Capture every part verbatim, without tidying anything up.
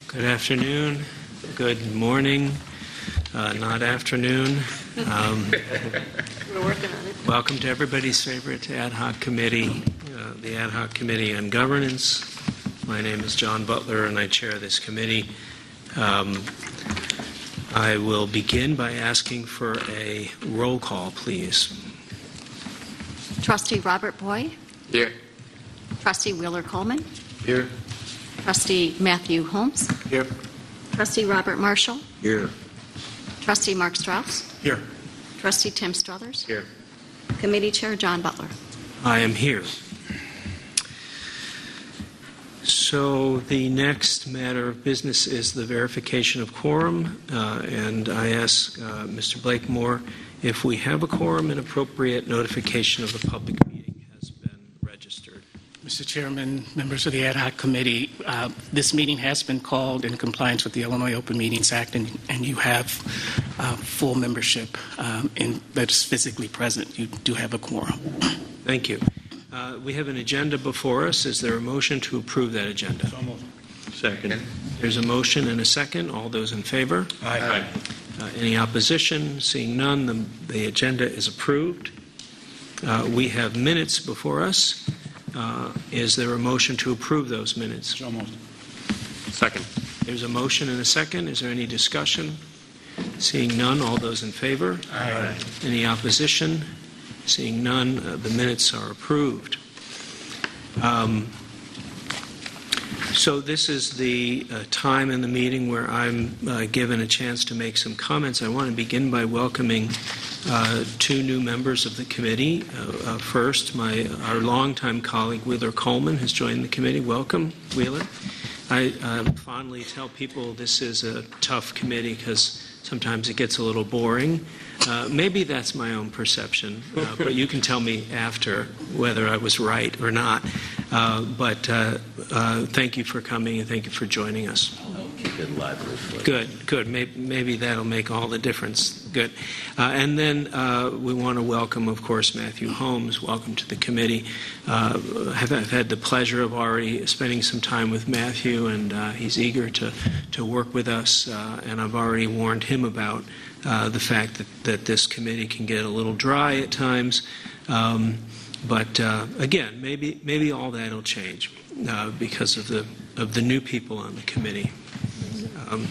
Good afternoon, good morning, uh, not afternoon. Um, We're working on it. welcome to everybody's favorite ad hoc committee, uh, the Ad Hoc Committee on Governance. My name is John Butler and I chair this committee. Um, I will begin by asking for a roll call, please. Trustee Robert Boyd. Here. Trustee Wheeler Coleman. Here. Trustee Matthew Holmes. Here. Trustee Robert Marshall. Here. Trustee Mark Strauss. Here. Trustee Tim Struthers. Here. Committee Chair John Butler. I am here. So the next matter of business is the verification of quorum, uh, and I ask uh, Mister Blakemore if we have a quorum, an appropriate notification of the public meeting has been registered. Mister Chairman, members of the Ad Hoc Committee, uh, this meeting has been called in compliance with the Illinois Open Meetings Act, and, and you have uh, full membership um, in, that's physically present. You do have a quorum. Thank you. Uh, we have an agenda before us. Is there a motion to approve that agenda? So moved. Second. There's a motion and a second. All those in favor? Aye. Uh, any opposition? Seeing none, the, the agenda is approved. Uh, we have minutes before us. Uh, is there a motion to approve those minutes? So moved. Second. There's a motion and a second. Is there any discussion? Seeing none, all those in favor? Aye. Any opposition? Seeing none, uh, the minutes are approved. Um, so this is the uh, time in the meeting where I'm uh, given a chance to make some comments. I want to begin by welcoming uh, two new members of the committee. Uh, uh, first, my our longtime colleague Wheeler Coleman has joined the committee. Welcome, Wheeler. I uh, fondly tell people this is a tough committee because sometimes it gets a little boring. Uh, maybe that's my own perception, uh, but you can tell me after whether I was right or not. Uh, but uh, uh, thank you for coming and thank you for joining us. Good, good. Maybe, maybe that'll make all the difference. Good. Uh, and then uh, we want to welcome, of course, Matthew Holmes. Welcome to the committee. Uh, I've, I've had the pleasure of already spending some time with Matthew, and uh, he's eager to, to work with us. Uh, and I've already warned him about uh, the fact that, that this committee can get a little dry at times. Um, but uh, again, maybe maybe all that will change uh, because of the of the new people on the committee. Um,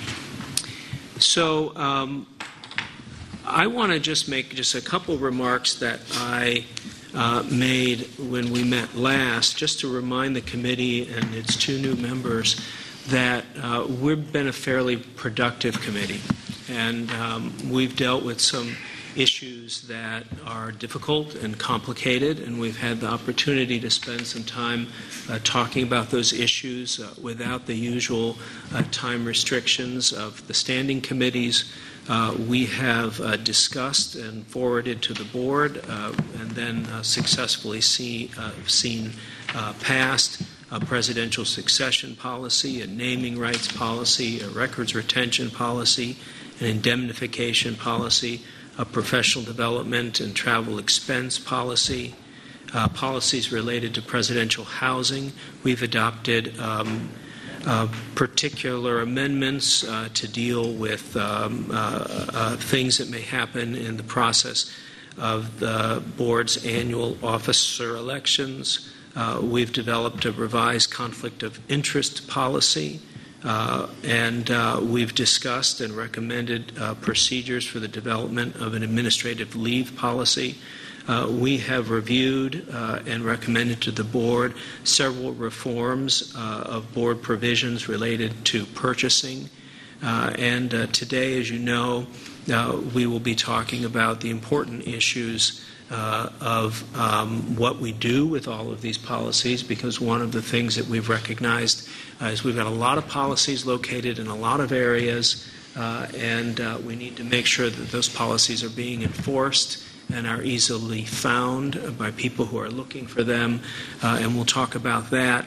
so um, I want to just make just a couple remarks that I uh, made when we met last, just to remind the committee and its two new members that uh, we've been a fairly productive committee, and um, we've dealt with some issues that are difficult and complicated, and we've had the opportunity to spend some time uh, talking about those issues uh, without the usual uh, time restrictions of the standing committees. Uh, we have uh, discussed and forwarded to the board uh, and then uh, successfully see, uh, seen uh, passed a presidential succession policy, a naming rights policy, a records retention policy, an indemnification policy, a professional development and travel expense policy, uh, policies related to presidential housing. We've adopted um, uh, particular amendments uh, to deal with um, uh, uh, things that may happen in the process of the board's annual officer elections. Uh, we've developed a revised conflict of interest policy. Uh, and uh, we've discussed and recommended uh, procedures for the development of an administrative leave policy. Uh, we have reviewed uh, and recommended to the board several reforms uh, of board provisions related to purchasing. Uh, and uh, today, as you know, uh, we will be talking about the important issues Uh, of um, what we do with all of these policies, because one of the things that we've recognized uh, is we've got a lot of policies located in a lot of areas, uh, and uh, we need to make sure that those policies are being enforced and are easily found by people who are looking for them, uh, and we'll talk about that.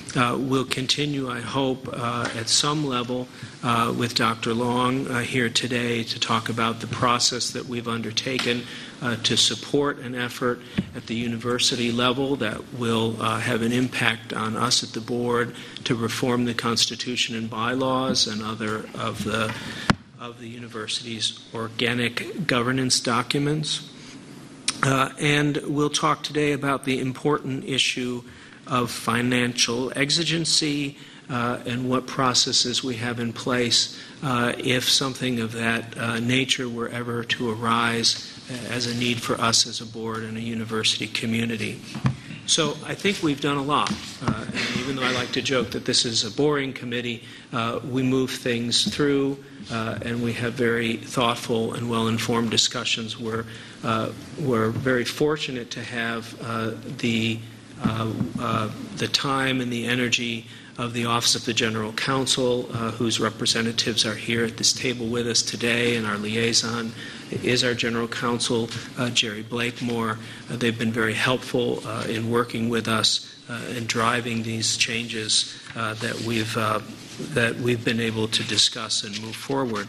uh, we'll continue, I hope, uh, at some level uh, with Doctor Long uh, here today to talk about the process that we've undertaken uh, to support an effort at the university level that will uh, have an impact on us at the board to reform the Constitution and bylaws and other of the of the university's organic governance documents. Uh, and we'll talk today about the important issue of financial exigency uh, and what processes we have in place uh, if something of that uh, nature were ever to arise as a need for us as a board and a university community. So I think we've done a lot. Uh, and even though I like to joke that this is a boring committee, uh, we move things through uh, and we have very thoughtful and well-informed discussions. We're, uh, we're very fortunate to have uh, the, uh, uh, the time and the energy of the Office of the General Counsel, uh, whose representatives are here at this table with us today, and our liaison is our General Counsel, uh, Jerry Blakemore. Uh, they've been very helpful uh, in working with us uh, and driving these changes uh, that we've uh, that we've been able to discuss and move forward.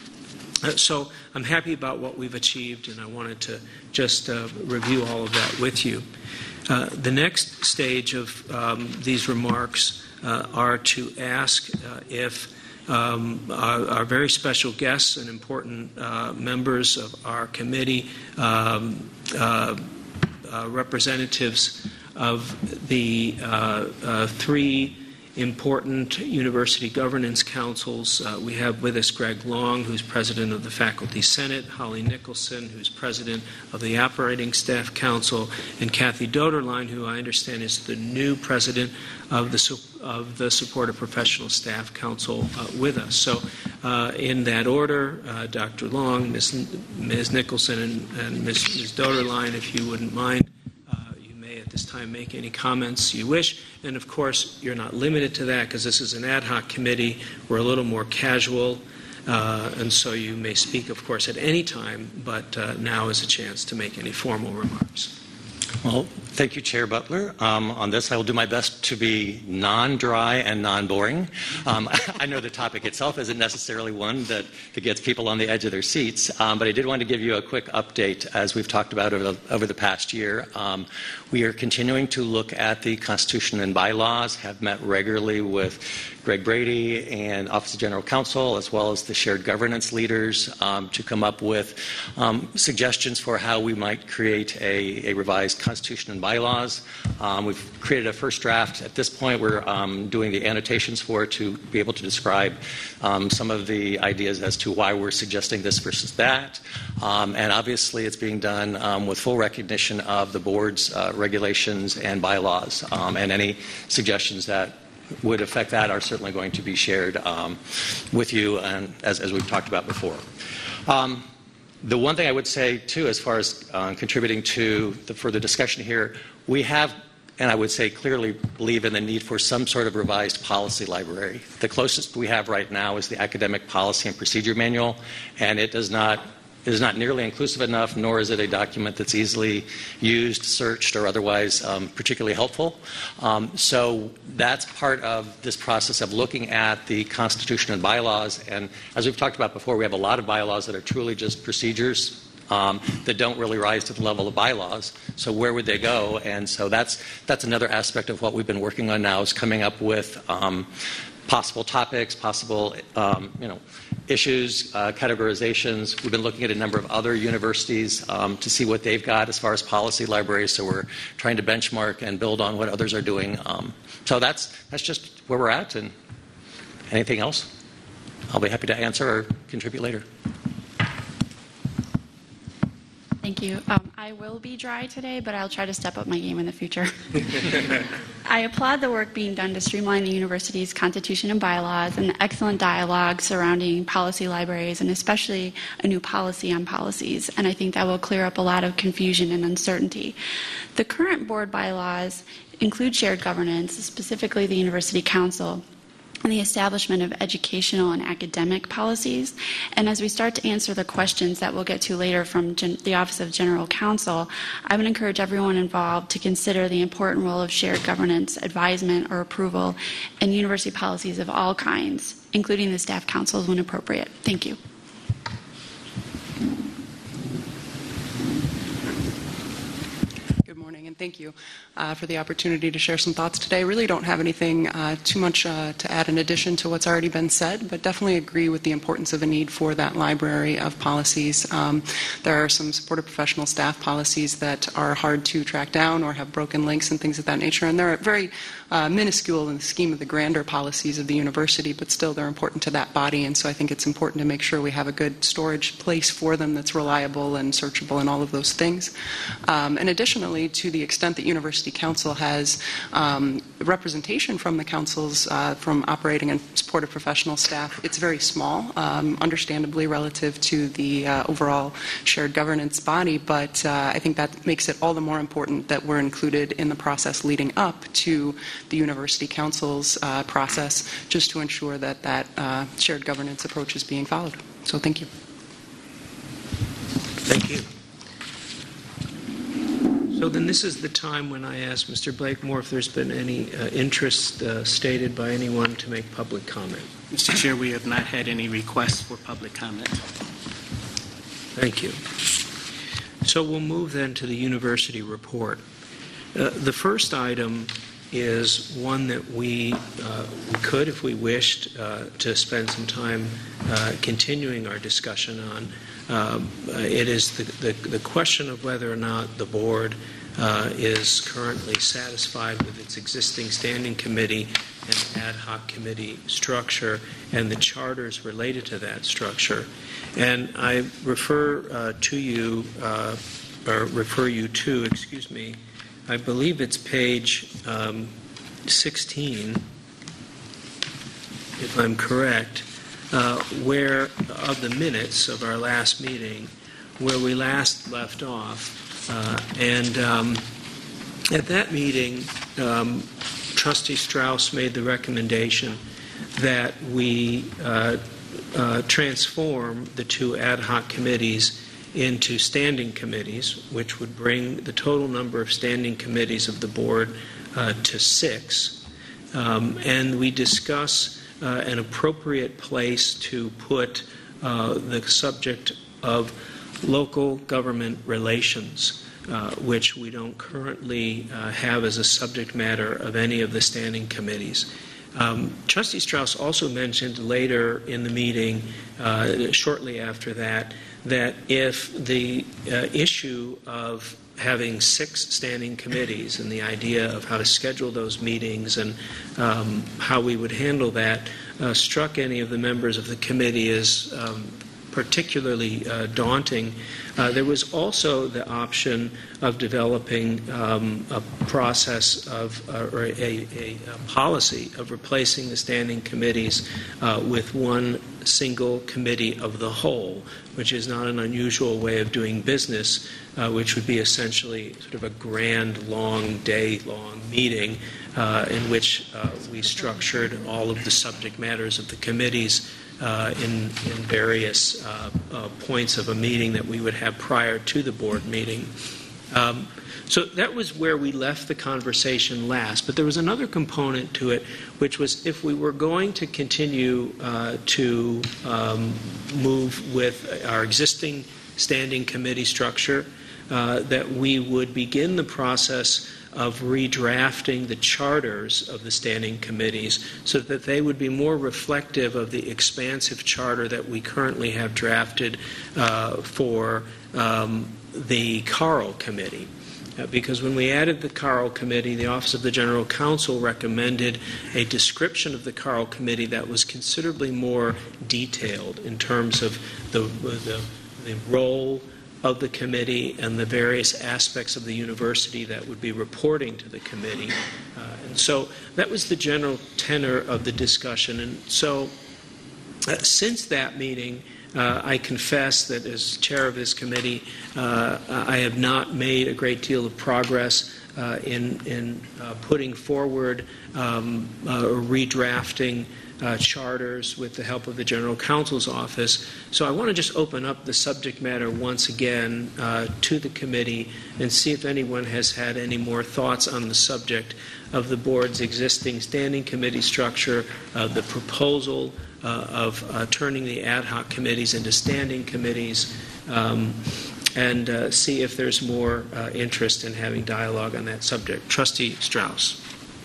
Uh, so I'm happy about what we've achieved, and I wanted to just uh, review all of that with you. Uh, the next stage of um, these remarks Uh, are to ask uh, if um, our, our very special guests and important uh, members of our committee, um, uh, uh, representatives of the uh, uh, three important university governance councils. Uh, we have with us Greg Long, who's president of the Faculty Senate, Holly Nicholson, who's president of the Operating Staff Council, and Kathy Doderlein, who I understand is the new president of the of the Supportive Professional Staff Council uh, with us. So uh, in that order, uh, Doctor Long, Miz Miz Nicholson, and, and Miz Miz Doderlein, if you wouldn't mind, uh, you may at this time make any comments you wish. And of course, you're not limited to that because this is an ad hoc committee. We're a little more casual. Uh, and so you may speak, of course, at any time, but uh, now is a chance to make any formal remarks. Well, thank you, Chair Butler. Um, on this, I will do my best to be non-dry and non-boring. Um, I know the topic itself isn't necessarily one that, that gets people on the edge of their seats, um, but I did want to give you a quick update as we've talked about over the, over the past year. Um, we are continuing to look at the Constitution and bylaws, have met regularly with Greg Brady and Office of General Counsel, as well as the shared governance leaders, um, to come up with um, suggestions for how we might create a, a revised Constitution and bylaws. Um, we've created a first draft. At this point, we're um, doing the annotations for it to be able to describe um, some of the ideas as to why we're suggesting this versus that. Um, and obviously, it's being done um, with full recognition of the board's uh, regulations and bylaws, um, and any suggestions that would affect that are certainly going to be shared um, with you, and as, as we've talked about before. Um, the one thing I would say, too, as far as uh, contributing to the further discussion here, we have, and I would say clearly believe in the need for some sort of revised policy library. The closest we have right now is the Academic Policy and Procedure Manual, and it does not It is not nearly inclusive enough, nor is it a document that's easily used, searched, or otherwise um, particularly helpful. Um, so that's part of this process of looking at the Constitution and bylaws. And as we've talked about before, we have a lot of bylaws that are truly just procedures um, that don't really rise to the level of bylaws. So where would they go? And so that's that's another aspect of what we've been working on now, is coming up with um, possible topics, possible um, you know, issues, uh, categorizations. We've been looking at a number of other universities um, to see what they've got as far as policy libraries, so we're trying to benchmark and build on what others are doing. Um, so that's, that's just where we're at, and anything else, I'll be happy to answer or contribute later. Thank you. Um, I will be dry today, but I'll try to step up my game in the future. I applaud the work being done to streamline the university's constitution and bylaws and the excellent dialogue surrounding policy libraries, and especially a new policy on policies. And I think that will clear up a lot of confusion and uncertainty. The current board bylaws include shared governance, specifically the University Council. and the establishment of educational and academic policies. And as we start to answer the questions that we'll get to later from Gen- the Office of General Counsel, I would encourage everyone involved to consider the important role of shared governance, advisement, or approval in university policies of all kinds, including the staff councils when appropriate. Thank you. And thank you uh, for the opportunity to share some thoughts today. I really don't have anything uh, too much uh, to add in addition to what's already been said, but definitely agree with the importance of a need for that library of policies. Um, there are some supportive professional staff policies that are hard to track down or have broken links and things of that nature, and they're very uh, minuscule in the scheme of the grander policies of the university, but still they're important to that body, and so I think it's important to make sure we have a good storage place for them that's reliable and searchable and all of those things. Um, and additionally, to the extent that University Council has um, representation from the councils uh, from operating and supportive professional staff, it's very small, um, understandably relative to the uh, overall shared governance body, but uh, I think that makes it all the more important that we're included in the process leading up to the University Council's uh, process, just to ensure that that uh, shared governance approach is being followed. So thank you. Thank you. So then this is the time when I ask Mister Blakemore if there's been any uh, interest uh, stated by anyone to make public comment. Mister Chair, we have not had any requests for public comment. Thank you. So we'll move then to the university report. Uh, the first item is one that we, uh, we could, if we wished, uh, to spend some time uh, continuing our discussion on. Um, uh, it is the, the, the question of whether or not the board uh, is currently satisfied with its existing standing committee and ad hoc committee structure and the charters related to that structure. And I refer uh, to you, uh, or refer you to, excuse me, I believe it's page um, sixteen, if I'm correct, uh, where of the minutes of our last meeting, where we last left off. Uh, and um, at that meeting, um, Trustee Strauss made the recommendation that we uh, uh, transform the two ad hoc committees into standing committees, which would bring the total number of standing committees of the board uh, to six. Um, and we discuss uh, an appropriate place to put uh, the subject of local government relations, uh, which we don't currently uh, have as a subject matter of any of the standing committees. Um, Trustee Strauss also mentioned later in the meeting, uh, shortly after that, that if the uh, issue of having six standing committees and the idea of how to schedule those meetings and um, how we would handle that uh, struck any of the members of the committee as um, particularly uh, daunting, uh, there was also the option of developing um, a process of uh, or a, a, a policy of replacing the standing committees uh, with one single committee of the whole, which is not an unusual way of doing business, uh, which would be essentially sort of a grand, long, day-long meeting uh, in which uh, we structured all of the subject matters of the committees Uh, in, in various uh, uh, points of a meeting that we would have prior to the board meeting. Um, so that was where we left the conversation last. But there was another component to it, which was if we were going to continue uh, to um, move with our existing standing committee structure, uh, that we would begin the process of redrafting the charters of the standing committees so that they would be more reflective of the expansive charter that we currently have drafted uh, for um, the Carl Committee. Uh, because when we added the Carl Committee, the Office of the General Counsel recommended a description of the Carl Committee that was considerably more detailed in terms of the, the, the role of the committee and the various aspects of the university that would be reporting to the committee. Uh, and so that was the general tenor of the discussion. And so uh, since that meeting, uh, I confess that as chair of this committee, uh, I have not made a great deal of progress uh, in, in uh, putting forward um, uh, or redrafting uh, charters with the help of the General Counsel's Office. So I want to just open up the subject matter once again uh, to the committee and see if anyone has had any more thoughts on the subject of the board's existing standing committee structure, uh, the proposal uh, of uh, turning the ad hoc committees into standing committees, um, and uh, see if there's more uh, interest in having dialogue on that subject. Trustee Strauss.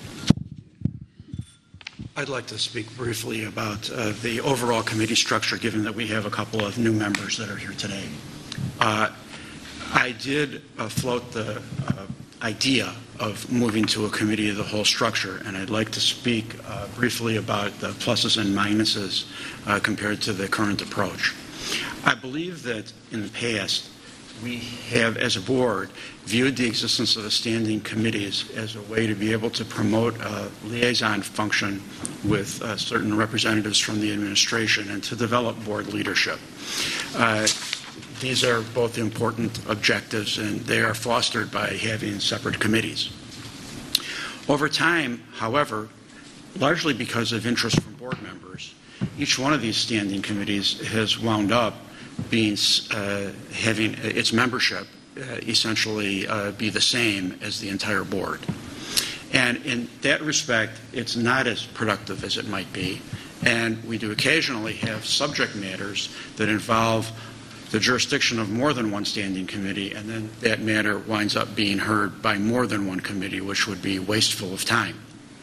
I'd like to speak briefly about uh, the overall committee structure, given that we have a couple of new members that are here today. Uh, I did uh, float the uh, idea of moving to a committee of the whole structure, and I'd like to speak uh, briefly about the pluses and minuses uh, compared to the current approach. I believe that in the past, we have, as a board, viewed the existence of the standing committees as a way to be able to promote a liaison function with uh, certain representatives from the administration and to develop board leadership. Uh, these are both important objectives, and they are fostered by having separate committees. Over time, however, largely because of interest from board members, each one of these standing committees has wound up being uh, having its membership uh, essentially uh, be the same as the entire board. And in that respect, it's not as productive as it might be. And we do occasionally have subject matters that involve the jurisdiction of more than one standing committee, and then that matter winds up being heard by more than one committee, which would be wasteful of time.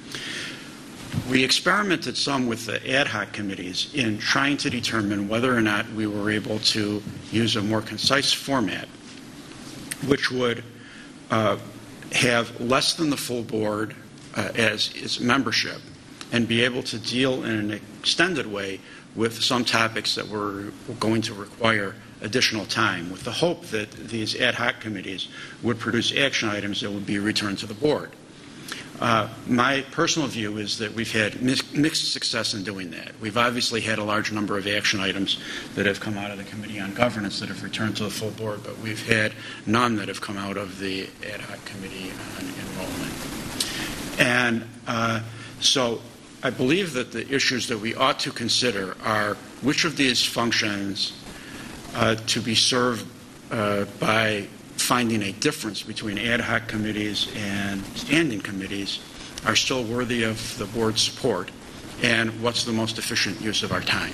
We experimented some with the ad hoc committees in trying to determine whether or not we were able to use a more concise format, which would uh, have less than the full board uh, as its membership, and be able to deal in an extended way with some topics that were going to require additional time, with the hope that these ad hoc committees would produce action items that would be returned to the board. Uh, my personal view is that we've had mixed success in doing that. We've obviously had a large number of action items that have come out of the Committee on Governance that have returned to the full board, but we've had none that have come out of the ad hoc Committee on Enrollment. And uh, so I believe that the issues that we ought to consider are which of these functions uh, to be served uh, by finding a difference between ad hoc committees and standing committees are still worthy of the board's support, and what's the most efficient use of our time.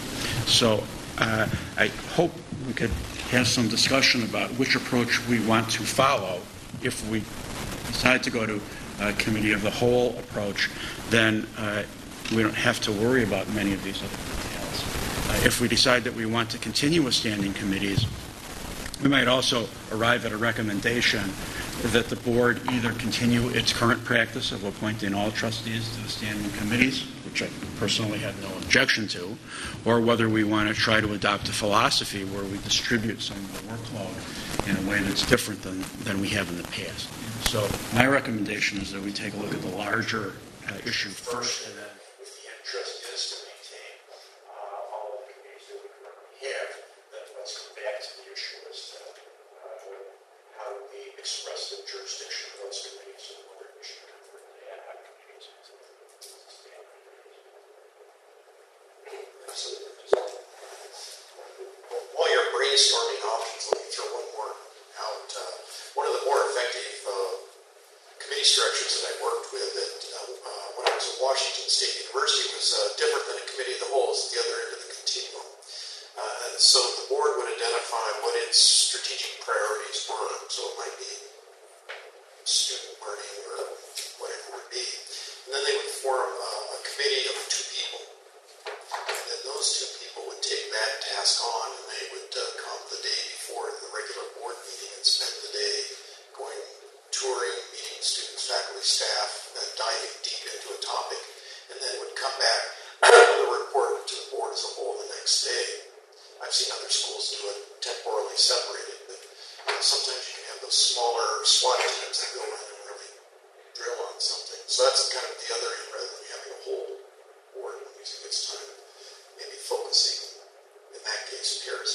So uh, I hope we could have some discussion about which approach we want to follow. If we decide to go to a committee of the whole approach, then uh, we don't have to worry about many of these other details. Uh, if we decide that we want to continue with standing committees, we might also arrive at a recommendation that the board either continue its current practice of appointing all trustees to the standing committees, which I personally have no objection to, or whether we want to try to adopt a philosophy where we distribute some of the workload in a way that's different than, than we have in the past. So my recommendation is that we take a look at the larger uh, issue first, and then if the interest is to maintain uh, all of the committees that we currently have, then let's come back to the issue as to uh, how do we express the jurisdiction of those committees and whether we should convert the ad hoc committees into standing committees. While you're brainstorming options, let me throw one more out. Uh, one of the more effective uh, committee structures that I worked with at, uh, uh, when I was at Washington State University was uh, different than a committee of the whole. It's at the other end of the continuum. Uh, so the board would identify what its strategic priorities were. So it might be student learning or whatever it would be. And then they would form uh, a committee of two people. And then those two people would take that task on, and they would uh, come the day before the regular board meeting and spend the day going touring, meeting students, faculty, staff, uh, diving deep into a topic, and then would come back with a report to the board as a whole the next day. I've seen other schools do it temporally separated, but uh, sometimes you can have those smaller SWAT teams that go in and really drill on something. So that's kind of the other end, rather than having a whole board using its time, maybe focusing, in that case, peers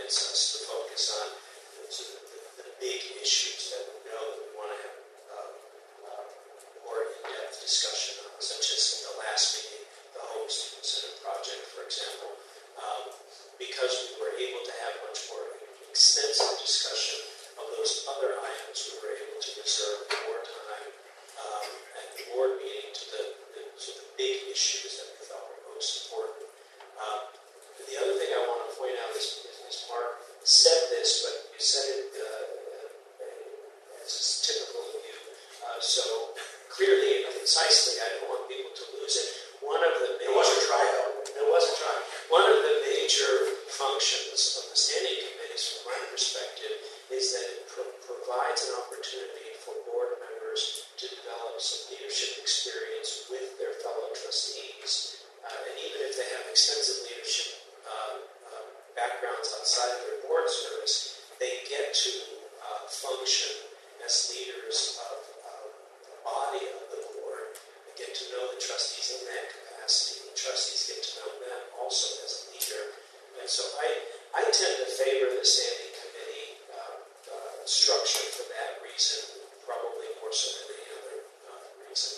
permits us to focus on the, sort of the, the big issues that we know that we want to have uh, uh, more in-depth discussion on, such as in the last meeting, the Home Student Center project, for example. Um, because we were able to have much more extensive discussion of those other items, we were able to reserve more time um, at the board meeting to the, the, to the big issues that we thought were most important. Um, the other thing I want to point out is, is, is Mark said this, but you said it uh, as is typical of you, uh, so clearly and concisely. I don't want people to lose it. One of the major, It wasn't dry, though. It wasn't dry. One of the major functions of the standing committees, from my perspective, is that it pro- provides an opportunity for board members to develop some leadership experience with their fellow trustees. Uh, and even if they have extensive leadership uh, uh, backgrounds outside of their board service, they get to uh, function as leaders of uh, the body of the board. They get to know the trustees in that capacity. The trustees get to know them also as a leader. And so I, I tend to favor the standing committee uh, uh, structure for that reason, probably more so than any other uh, reason.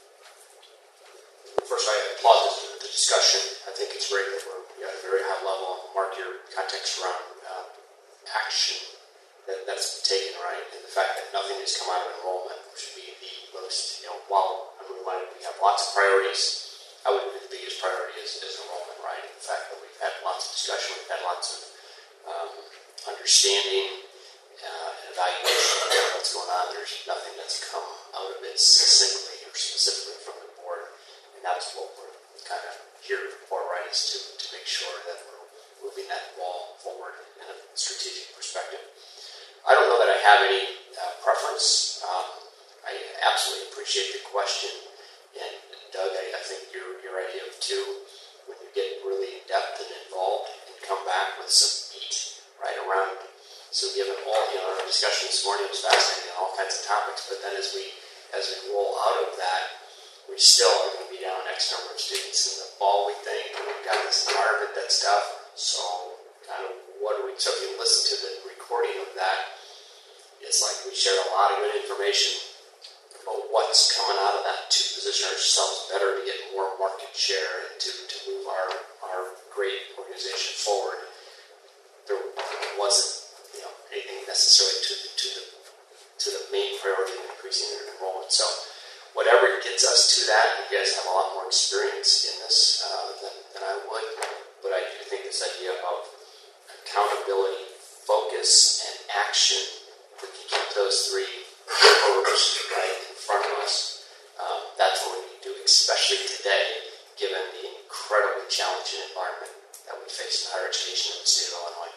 First, I applaud the, the discussion. I think it's great that we're at a very high level. Mark, your context around uh, action that, that's taken, right? And the fact that nothing has come out of enrollment should be the most, you know, while I'm reminded we have lots of priorities, I would think the biggest priority is, is enrollment, right? And the fact that we've had lots of discussion, we've had lots of um, understanding uh, and evaluation of what's going on. There's nothing that's come out of it succinctly or specifically from the board. And that's what we're kind of here for, right, is to, to make sure that we're moving that ball forward in a strategic perspective. I don't know that I have any uh, preference. Um, I absolutely appreciate the question. And Doug, I, I think your, your idea of two, when you get really in-depth and involved and come back with some meat right around. So given all, you know, our discussion this morning was fascinating on all kinds of topics, but then as we, as we roll out of that, we still are going to be down X number of students in the fall, we think, and we've got this environment, that stuff. So, kind of, what do we, so if you listen to the recording of that, it's like we shared a lot of good information about what's coming out of that to position ourselves better to get more market share and to, to move our, our great organization forward. There wasn't, you know, anything necessarily to the, to the, to the main priority of increasing their enrollment. So, whatever gets us to that, you guys have a lot more experience in this uh, than, than I would, but I do think this idea of accountability, focus, and action, if we can keep those three pillars right in front of us, um, that's what we need to do, especially today, given the incredibly challenging environment that we face in higher education in the state of Illinois.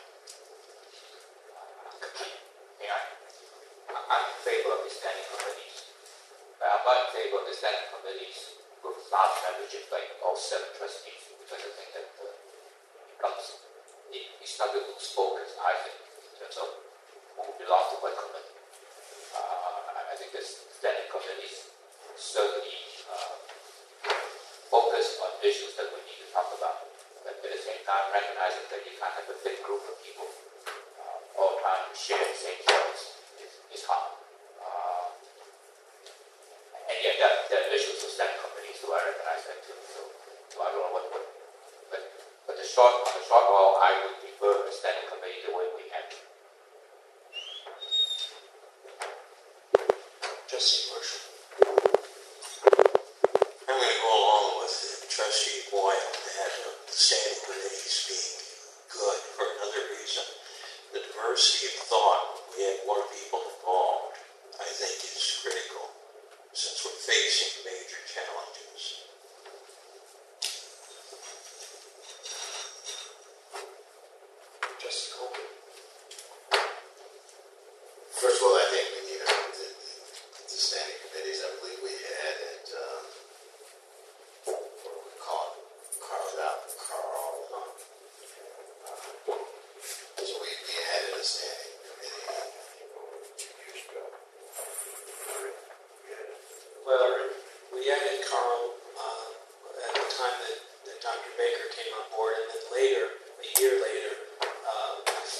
May I? I'm in favor of the standing committees. I'm not in favor of the standing committees with large membership, like all seven trustees, because I think that uh, it becomes, it, it's not going to lose focus, I think, in terms of who belongs to what committee. Uh, I think the standing committees certainly uh, focus on issues that we need to talk about, but at the same time recognizing that you can't have a big group of people uh, all trying to share the same thoughts is, is hard. Uh, And yet, there, there are issues with standing committees, so I recognize that too. So, so I don't know what, what but, but the short, on the short haul, I would prefer a standing committee the way we have it. Trustee Marshall. I'm going to go along with Trustee Boyle that uh, the standing committees being good for another reason. The diversity of thought, we have more people involved, I think is critical, since we're facing major challenges. Trustee Colby. First of all, I think we need to move the, the standing committees. I believe we had it, um, what do we call it? Carved out, Carl. Uh, so we, we had it a standing committee, I think, over two years ago. Well, we added Carl uh, at the time that, that Doctor Baker came on board, and then later, a year later, uh, we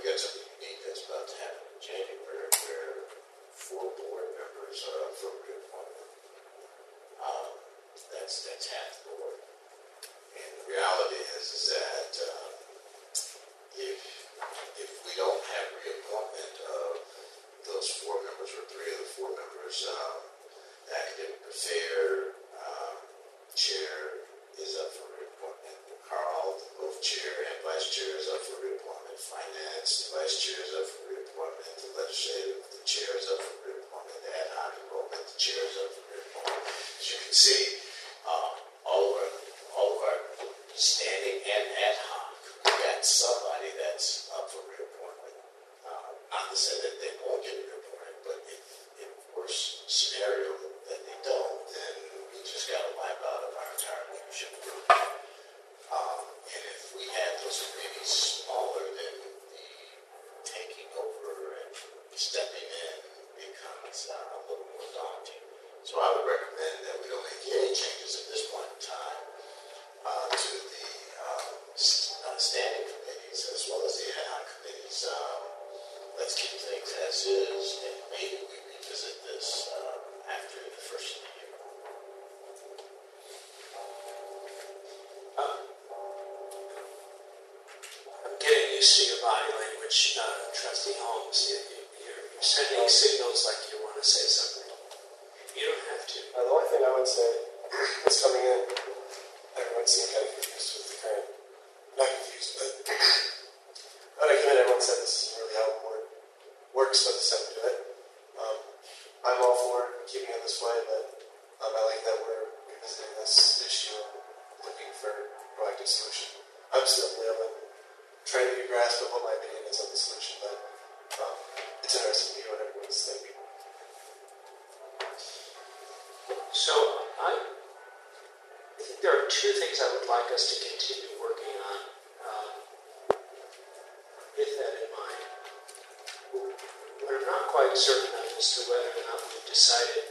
we got something unique that's about to happen in January where four board members are up for reappointment. Um, that's, that's half the board. And the reality is, is that um, if, if we don't have reappointment of those four members or three of the four members, um, the academic affair um, chair is up for reappointment. Carl, both chair and vice chair, is up for reappointment. Finance, the vice chair is up for reappointment. The legislative, the chair is up for reappointment. The ad hoc enrollment, the chair is up for reappointment. As you can see, um, all of our all of our standing and ad hoc, we got somebody that's up for reappointment. Uh, not to say that they won't get reappointed, but if, if worst scenario that they don't, then we just got to wipe out of our entire leadership group. Um, and if we had those committees smaller, then the taking over and stepping in becomes uh, a little more daunting. So I would recommend that we don't make any changes at this point in time uh, to the um, uh, standing committees as well as the ad hoc committees. Um, let's keep things as is, and maybe we revisit this uh, after the first of the year. I'm getting used to your body language, uh, Trustee Holmes. You, you, you're sending signals like you want to say something. You don't have to. Uh, the only thing I would say is coming in, everyone seemed kind of confused with the current, not confused, but when I came in, everyone said this isn't really how the board works, but this is how we do it. Um, I'm all for keeping it this way, but um, I like that we're revisiting this issue and looking for a proactive solution. I'm still new and trying to get a grasp of what my opinion is on the solution, but um, it's interesting to hear what everyone's thinking. So I, I think there are two things I would like us to continue working on um, with that in mind. What I'm not quite certain of as to whether or not we've decided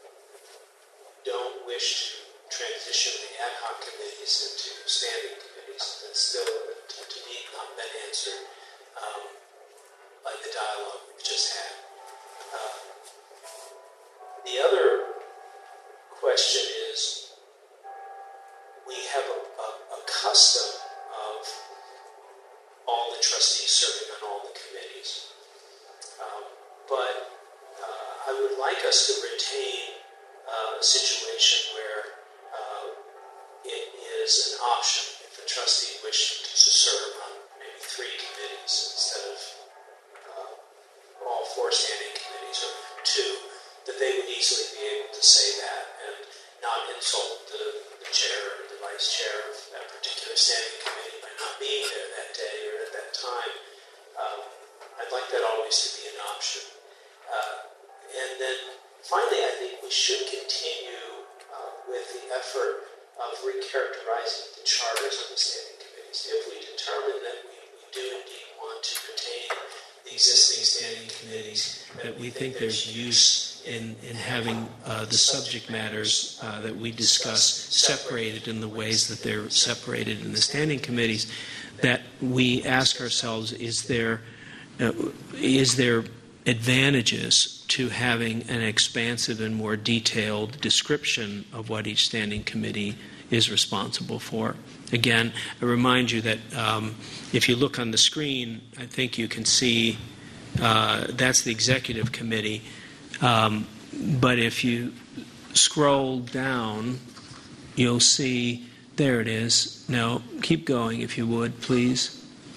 don't wish to transition the ad hoc committees into standing committees. That's still, to, to me, not been answered um, by the dialogue we've just had. Uh, the other question is, we have a, a, a custom of all the trustees serving on all the committees. Um, but uh, I would like us to retain uh, a situation where uh, it is an option if a trustee wished to serve on maybe three committees instead of uh, all four standing committees, or two, that they would easily be able to say that and not insult the, the chair or the vice chair of that particular standing committee by not being there that day or at that time. Um, I'd like that always to be an option. Uh, and then finally, I think we should continue uh, with the effort of recharacterizing the charters of the standing committees. If we determine that we, we do indeed want to retain the existing standing committees, that we think there's use in, in having uh, the subject matters uh, that we discuss separated in the ways that they're separated in the standing committees, that we ask ourselves, is there, uh, is there advantages to having an expansive and more detailed description of what each standing committee is responsible for? Again, I remind you that um, if you look on the screen, I think you can see uh, that's the executive committee. Um, but if you scroll down, you'll see, there it is. No, keep going if you would, please.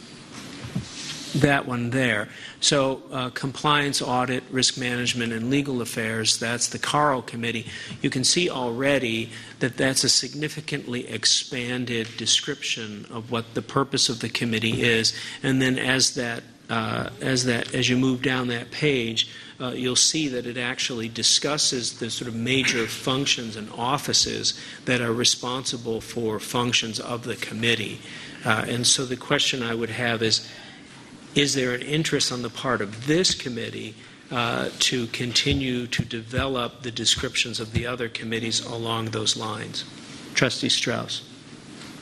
That one there. So uh, compliance, audit, risk management, and legal affairs, that's the Carl Committee. You can see already that that's a significantly expanded description of what the purpose of the committee is. And then as that, uh, as that, as you move down that page, uh, you'll see that it actually discusses the sort of major functions and offices that are responsible for functions of the committee. Uh, and so the question I would have is, is there an interest on the part of this committee uh, to continue to develop the descriptions of the other committees along those lines? Trustee Strauss. Uh,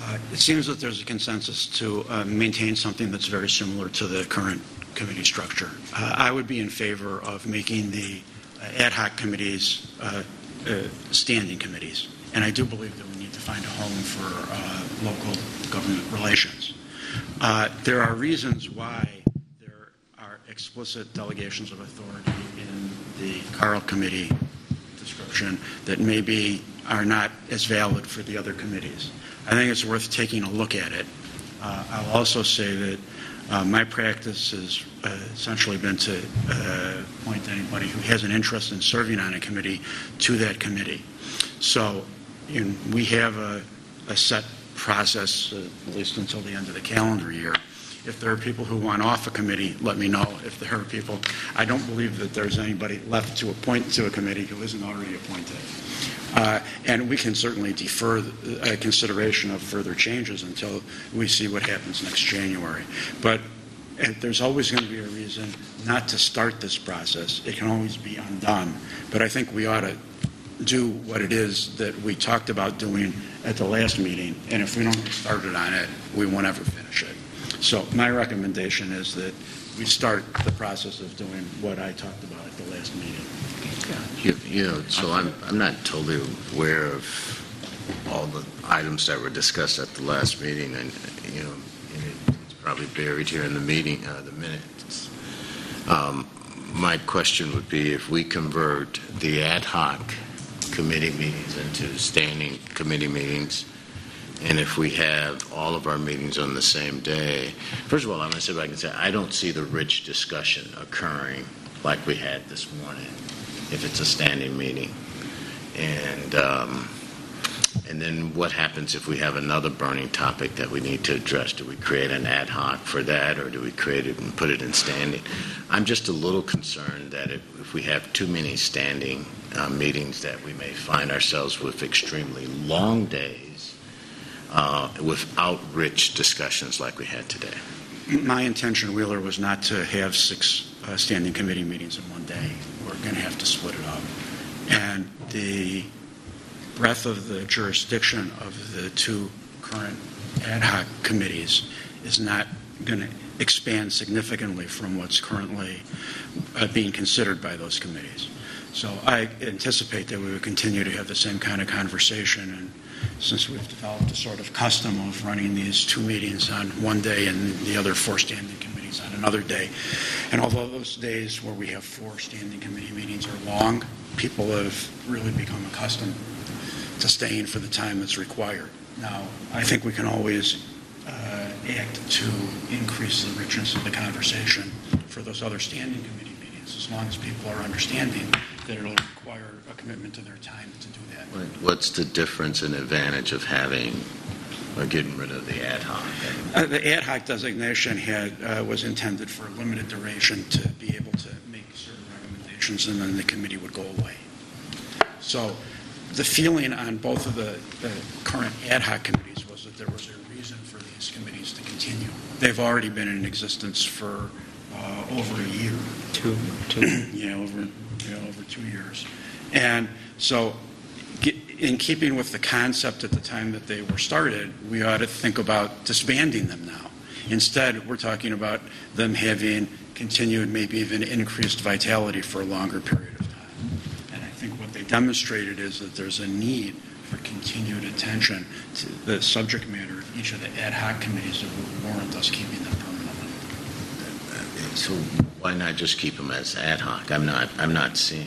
Uh, it seems that there's a consensus to uh, maintain something that's very similar to the current committee structure. Uh, I would be in favor of making the uh, ad hoc committees uh, uh, standing committees, and I do believe that we need to find a home for uh, local government relations. Uh, there are reasons why there are explicit delegations of authority in the Carl Committee description that maybe are not as valid for the other committees. I think it's worth taking a look at it. Uh, I'll also say that uh, my practice has uh, essentially been to uh, point anybody who has an interest in serving on a committee to that committee. So you know, we have a, a set process, uh, at least until the end of the calendar year. If there are people who want off a committee, let me know. If there are people, I don't believe that there's anybody left to appoint to a committee who isn't already appointed. Uh, and we can certainly defer the, uh, consideration of further changes until we see what happens next January. But uh, there's always going to be a reason not to start this process. It can always be undone. But I think we ought to do what it is that we talked about doing at the last meeting. And if we don't get started on it, we won't ever finish it. So my recommendation is that we start the process of doing what I talked about at the last meeting. You, you know, so I'm I'm not totally aware of all the items that were discussed at the last meeting, and you know, and it, it's probably buried here in the meeting, uh, the minutes. Um, my question would be if we convert the ad hoc committee meetings into standing committee meetings, and if we have all of our meetings on the same day. First of all, I'm going to see if I can say I don't see the rich discussion occurring like we had this morning if it's a standing meeting. And um, and then what happens if we have another burning topic that we need to address? Do we create an ad hoc for that, or do we create it and put it in standing? I'm just a little concerned that if, if we have too many standing uh, meetings that we may find ourselves with extremely long days uh, without rich discussions like we had today. My intention, Wheeler, was not to have six uh, standing committee meetings in one day. We're going to have to split it up. And the breadth of the jurisdiction of the two current ad hoc committees is not going to expand significantly from what's currently uh, being considered by those committees. So I anticipate that we would continue to have the same kind of conversation, and since we've developed a sort of custom of running these two meetings on one day and the other four standing committees on another day, and although those days where we have four standing committee meetings are long, people have really become accustomed to staying for the time that's required. Now, I think we can always uh, act to increase the richness of the conversation for those other standing committee meetings, as long as people are understanding that it'll require a commitment to their time to do that. What's the difference and advantage of having or getting rid of the ad hoc? Uh, the ad hoc designation had uh, was intended for a limited duration to be able to make certain recommendations, and then the committee would go away. So the feeling on both of the, the current ad hoc committees was that there was a reason for these committees to continue. They've already been in existence for uh, over a year. Two, two. yeah, over you know, over two years. And so in keeping with the concept at the time that they were started, we ought to think about disbanding them now. Instead, we're talking about them having continued, maybe even increased vitality for a longer period of time. And I think what they demonstrated is that there's a need for continued attention to the subject matter of each of the ad hoc committees that would warrant us keeping them permanently. So why not just keep them as ad hoc? I'm not, I'm not seeing.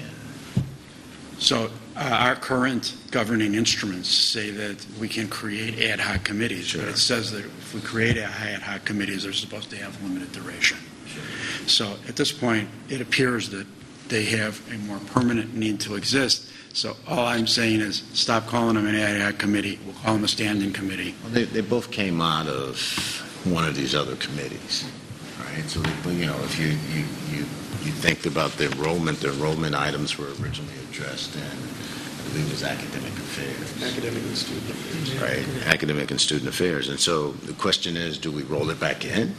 So uh, our current governing instruments say that we can create ad hoc committees, sure. But it says that if we create ad hoc committees, they're supposed to have limited duration. Sure. So at this point, it appears that they have a more permanent need to exist. So all I'm saying is stop calling them an ad hoc committee. We'll call them a standing committee. Well, they, they both came out of one of these other committees, right? So, you know, if you, you, you, you think about the enrollment, the enrollment items were originally addressed in, I believe it was academic affairs. Academic and student affairs. Right, academic and student affairs. And so the question is, do we roll it back in?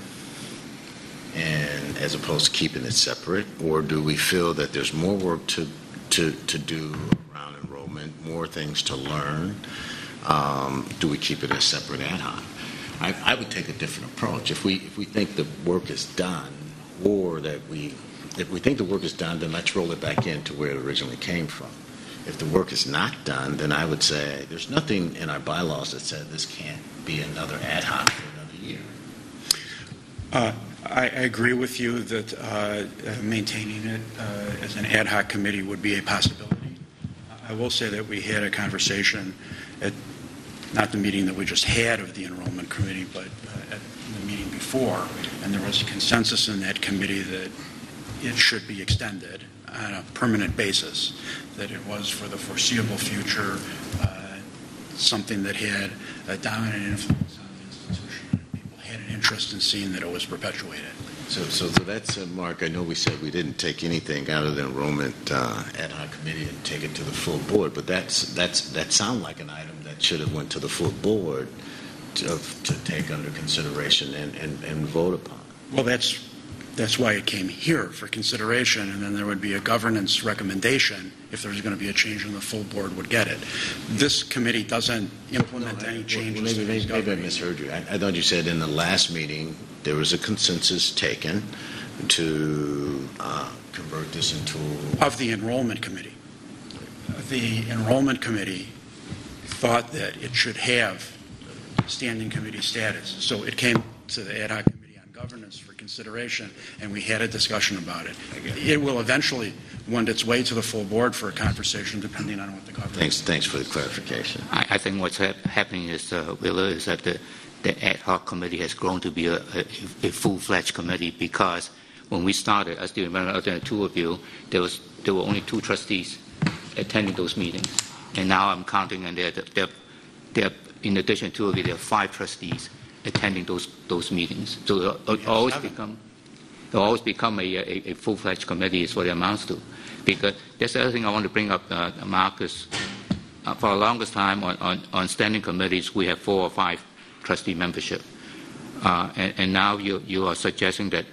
And as opposed to keeping it separate, or do we feel that there's more work to to, to do around enrollment, more things to learn, Um, do we keep it as separate ad hoc? I, I would take a different approach. If we if we think the work is done, or that we if we think the work is done, then let's roll it back into where it originally came from. If the work is not done, then I would say there's nothing in our bylaws that said this can't be another ad hoc for another year. Uh, I, I agree with you that uh, maintaining it uh, as an ad hoc committee would be a possibility. I will say that we had a conversation at not the meeting that we just had of the enrollment committee, but uh, at the meeting before, and there was a consensus in that committee that it should be extended on a permanent basis, that it was for the foreseeable future uh, something that had a dominant influence on the institution. People had an interest in seeing that it was perpetuated. So, so, so that's, uh, Mark, I know we said we didn't take anything out of the enrollment uh, ad hoc committee and take it to the full board, but that's, that's, that sounds like an item that should have went to the full board to, to take under consideration and, and, and vote upon. Well, that's, that's why it came here for consideration, and then there would be a governance recommendation if there was going to be a change, and the full board would get it. This committee doesn't implement no, any I, changes. Well, maybe, to maybe, maybe I misheard you. I, I thought you said in the last meeting there was a consensus taken to uh, convert this into... Of the enrollment committee. The enrollment committee thought that it should have standing committee status. So it came to the ad hoc committee on governance for consideration, and we had a discussion about it. It will eventually wend its way to the full board for a conversation, depending on what the governance... Thanks, thanks for the clarification. I, I think what's hap- happening is, uh, Willa, is that the, the ad hoc committee has grown to be a, a, a full-fledged committee, because when we started, I still remember other than two of you, there was there were only two trustees attending those meetings, and now I'm counting, and there, there, there, in addition to it, there are five trustees attending those those meetings. So it'll, it'll always become it'll always become a, a, a full-fledged committee is what it amounts to. Because that's the other thing I want to bring up, uh, Marcus. Uh, for the longest time on, on, on standing committees, we have four or five trustee membership, uh, and, and now you you are suggesting that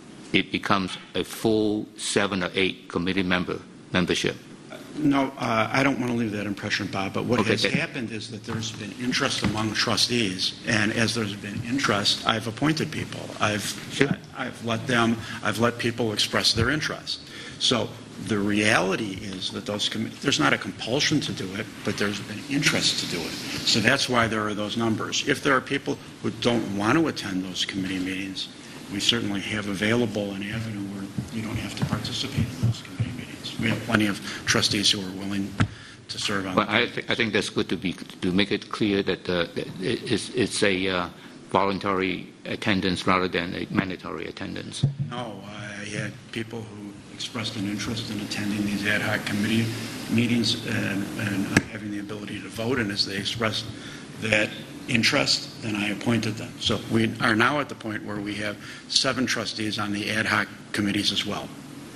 it becomes a full seven or eight committee member membership. No, uh, I don't want to leave that impression, Bob, but what Okay, has that- happened is that there's been interest among trustees, and as there's been interest, I've appointed people. I've, Sure. I've let them, I've let people express their interest. So the reality is that those committees, there's not a compulsion to do it, but there's been interest to do it. So that's why there are those numbers. If there are people who don't want to attend those committee meetings, we certainly have available an avenue where you don't have to participate in those committee meetings. We have plenty of trustees who are willing to serve on. But I, th- I think that's good to be to make it clear that, uh, that it's, it's a uh, voluntary attendance rather than a mandatory attendance. No, I had people who expressed an interest in attending these ad hoc committee meetings and, and having the ability to vote, and as they expressed that interest, then I appointed them. So we are now at the point where we have seven trustees on the ad hoc committees as well.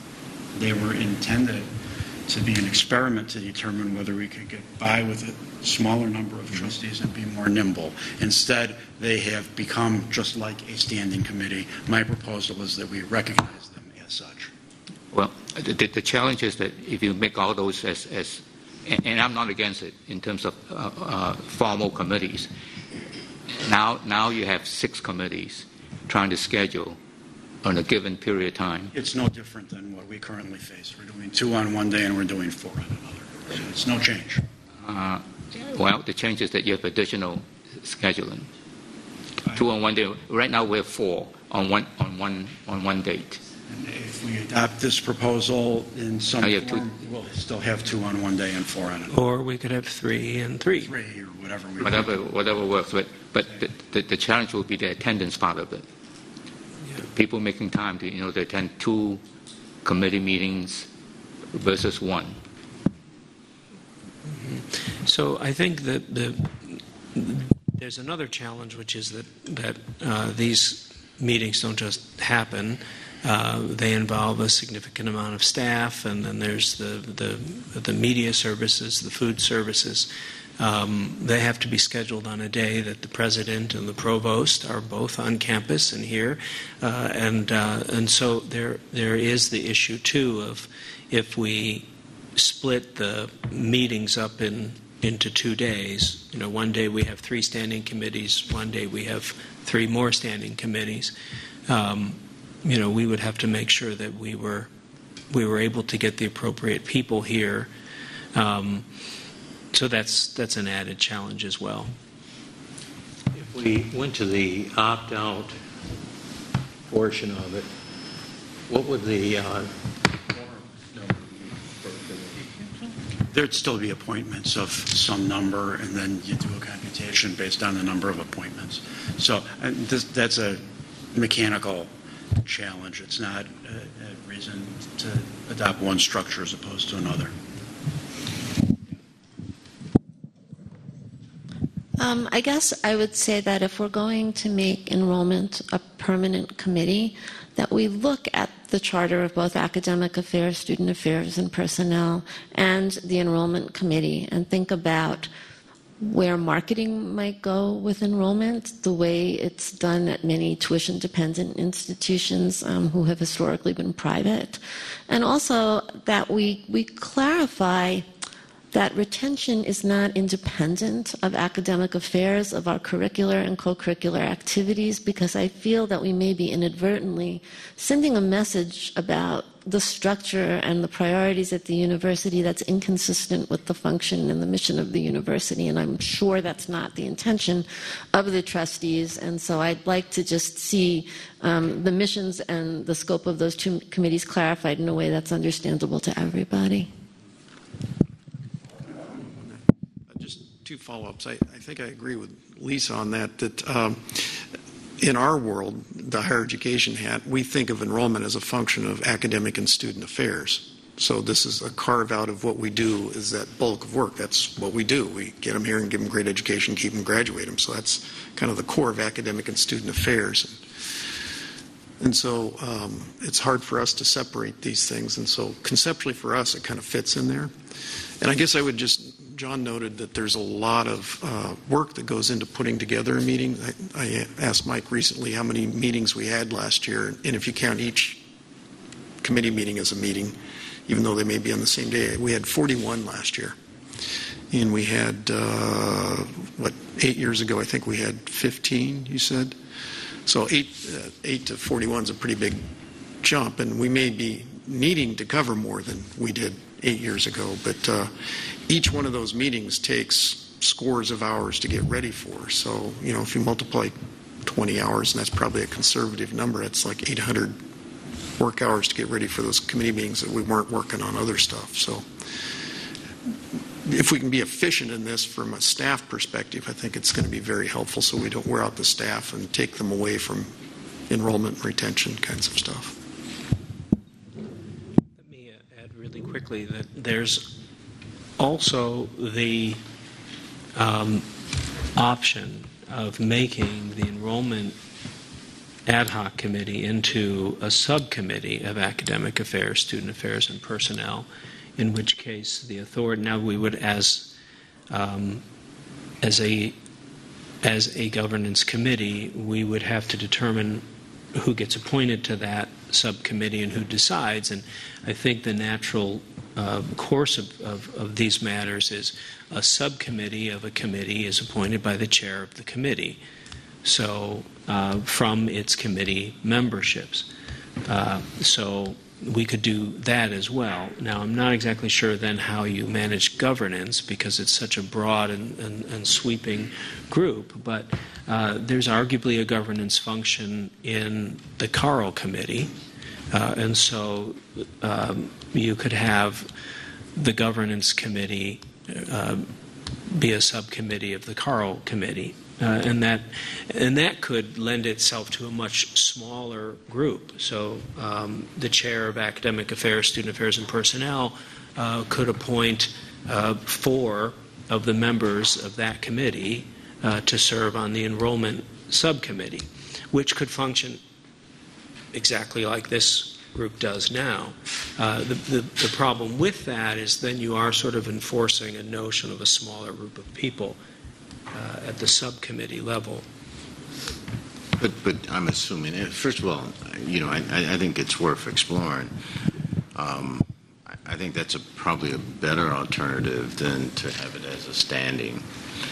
They were intended to be an experiment to determine whether we could get by with a smaller number of trustees and be more nimble. Instead, they have become just like a standing committee. My proposal is that we recognize them as such. Well, the, the challenge is that if you make all those as, as and, and I'm not against it in terms of uh, uh, formal committees. Now, now you have six committees trying to schedule on a given period of time. It's no different than what we currently face. We're doing two on one day and we're doing four on another. So it's no change. Uh, well, the change is that you have additional scheduling. Two on one day. Right now we have four on one on one on one date. And if we adopt this proposal in some Now you have form, we'll still have two on one day and four on another. Or we could have three and three. Three or whatever we Whatever whatever works. But but the, the, the challenge will be the attendance part of it. People making time to, you know, to attend two committee meetings versus one. Mm-hmm. So I think that the, there's another challenge, which is that, that uh, these meetings don't just happen. Uh, they involve a significant amount of staff, and then there's the, the, the media services, the food services. Um, they have to be scheduled on a day that the president and the provost are both on campus and here, uh, and uh, and so there there is the issue too of if we split the meetings up in into two days. You know, one day we have three standing committees, one day we have three more standing committees. Um, you know, we would have to make sure that we were we were able to get the appropriate people here. Um, so that's that's an added challenge as well. If we went to the opt-out portion of it, what would the uh, There'd still be appointments of some number, and then you do a computation based on the number of appointments. So and this, that's a mechanical challenge. It's not a, a reason to adopt one structure as opposed to another. Um, I guess I would say that if we're going to make enrollment a permanent committee, that we look at the charter of both academic affairs, student affairs, and personnel, and the enrollment committee, and think about where marketing might go with enrollment, the way it's done at many tuition-dependent institutions um, who have historically been private, and also that we we clarify that retention is not independent of academic affairs, of our curricular and co-curricular activities, because I feel that we may be inadvertently sending a message about the structure and the priorities at the university that's inconsistent with the function and the mission of the university, and I'm sure that's not the intention of the trustees, and so I'd like to just see um, the missions and the scope of those two committees clarified in a way that's understandable to everybody. Two follow-ups. I, I think I agree with Lisa on that, that um, in our world, the higher education hat, we think of enrollment as a function of academic and student affairs. So this is a carve-out of what we do, is that bulk of work. That's what we do. We get them here and give them great education, keep them, graduate them. So that's kind of the core of academic and student affairs. And, and so um, it's hard for us to separate these things. And so conceptually for us, it kind of fits in there. And I guess I would just... John noted that there's a lot of uh, work that goes into putting together a meeting. I, I asked Mike recently how many meetings we had last year, and if you count each committee meeting as a meeting, even though they may be on the same day, we had forty-one last year. And we had, uh, what, eight years ago, I think we had fifteen, you said? So eight, uh, eight to forty-one is a pretty big jump, and we may be needing to cover more than we did eight years ago, but uh, each one of those meetings takes scores of hours to get ready for. So, you know, if you multiply twenty hours, and that's probably a conservative number, it's like eight hundred work hours to get ready for those committee meetings that we weren't working on other stuff. So if we can be efficient in this from a staff perspective, I think it's going to be very helpful so we don't wear out the staff and take them away from enrollment and retention kinds of stuff. Let me add really quickly that there's also the um, option of making the enrollment ad hoc committee into a subcommittee of academic affairs, student affairs, and personnel, in which case the authority, now we would, as um, as a as a governance committee, we would have to determine who gets appointed to that subcommittee and who decides. And I think the natural uh, course of, of, of these matters is a subcommittee of a committee is appointed by the chair of the committee. So uh, from its committee memberships. Uh, so we could do that as well. Now, I'm not exactly sure then how you manage governance because it's such a broad and, and, and sweeping group, but uh, there's arguably a governance function in the Carl Committee, uh, and so um, you could have the governance committee uh, be a subcommittee of the Carl Committee. Uh, and that and that could lend itself to a much smaller group. So um, the chair of academic affairs, student affairs, and personnel uh, could appoint uh, four of the members of that committee uh, to serve on the enrollment subcommittee, which could function exactly like this group does now. Uh, the, the, the problem with that is then you are sort of enforcing a notion of a smaller group of people Uh, at the subcommittee level. But, but I'm assuming, first of all, you know, I, I think it's worth exploring. Um, I, I think that's a, probably a better alternative than to have it as a standing.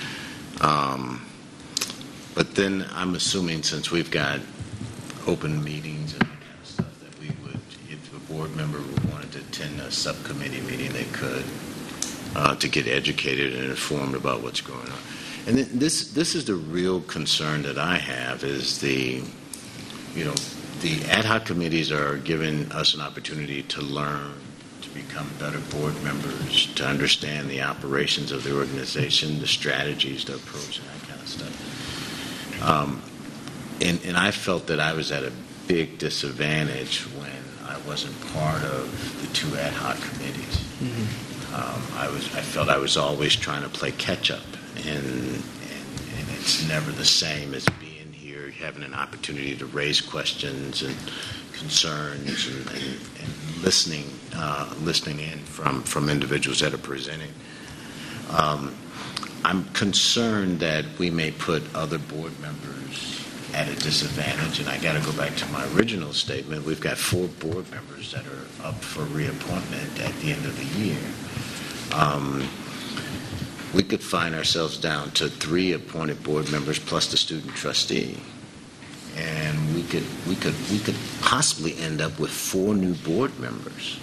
Um, but then I'm assuming, since we've got open meetings and that kind of stuff, that we would, if a board member wanted to attend a subcommittee meeting, they could, uh, to get educated and informed about what's going on. And th- this this is the real concern that I have, is the, you know, the ad hoc committees are giving us an opportunity to learn, to become better board members, to understand the operations of the organization, the strategies, the approach, and that kind of stuff. Um, and, and I felt that I was at a big disadvantage when I wasn't part of the two ad hoc committees. Mm-hmm. Um, I was I felt I was always trying to play catch up, and, and and it's never the same as being here, having an opportunity to raise questions and concerns and, and, and listening uh, listening in from, from individuals that are presenting. Um, I'm concerned that we may put other board members at a disadvantage, and I got to go back to my original statement. We've got four board members that are up for reappointment at the end of the year. Um, we could find ourselves down to three appointed board members plus the student trustee, and we could we could we could possibly end up with four new board members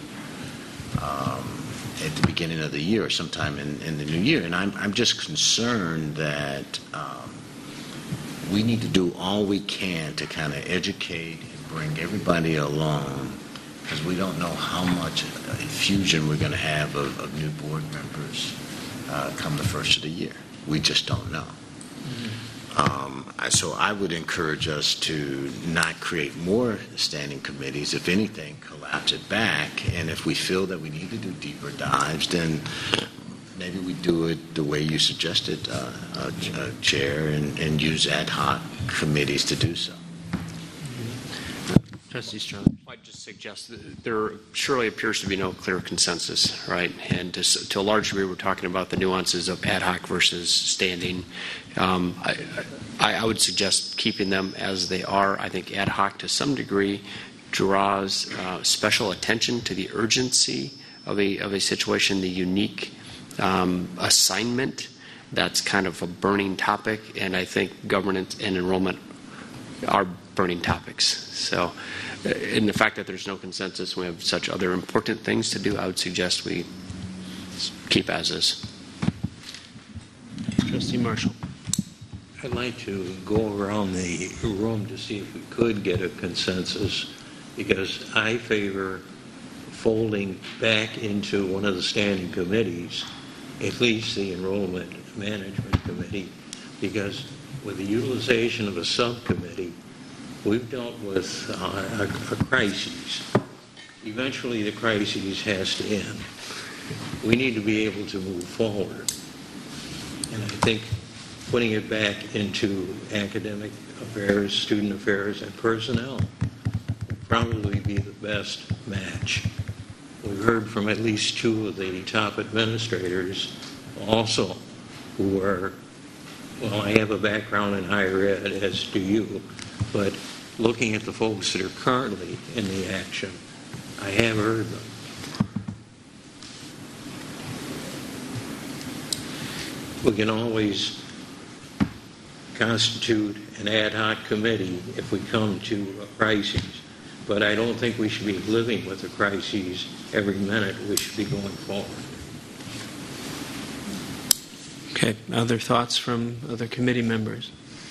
um, at the beginning of the year or sometime in, in the new year. And I'm I'm just concerned that um, we need to do all we can to kind of educate and bring everybody along, because we don't know how much infusion we're going to have of, of new board members uh, come the first of the year. We just don't know. Mm-hmm. Um, I, so I would encourage us to not create more standing committees. If anything, collapse it back. And if we feel that we need to do deeper dives, then maybe we do it the way you suggested, uh, uh, uh, Chair, and, and use ad hoc committees to do so. Trustee Strong. I'd just suggest that there surely appears to be no clear consensus, right? And to, to a large degree, we're talking about the nuances of ad hoc versus standing. Um, I, I, I would suggest keeping them as they are. I think ad hoc, to some degree, draws uh, special attention to the urgency of a of a situation, the unique um, assignment that's kind of a burning topic, and I think governance and enrollment are burning topics. So, in the fact that there's no consensus, we have such other important things to do, I would suggest we keep as is. Trustee Marshall. I'd like to go around the room to see if we could get a consensus, because I favor folding back into one of the standing committees, at least the Enrollment Management Committee, because with the utilization of a subcommittee, we've dealt with uh, a, a crisis. Eventually, the crisis has to end. We need to be able to move forward. And I think putting it back into academic affairs, student affairs, and personnel would probably be the best match. We've heard from at least two of the top administrators also who are, well, I have a background in higher ed, as do you, but looking at the folks that are currently in the action, I have heard them. We can always constitute an ad hoc committee if we come to a crisis, but I don't think we should be living with the crises every minute. We should be going forward. Okay. Other thoughts from other committee members?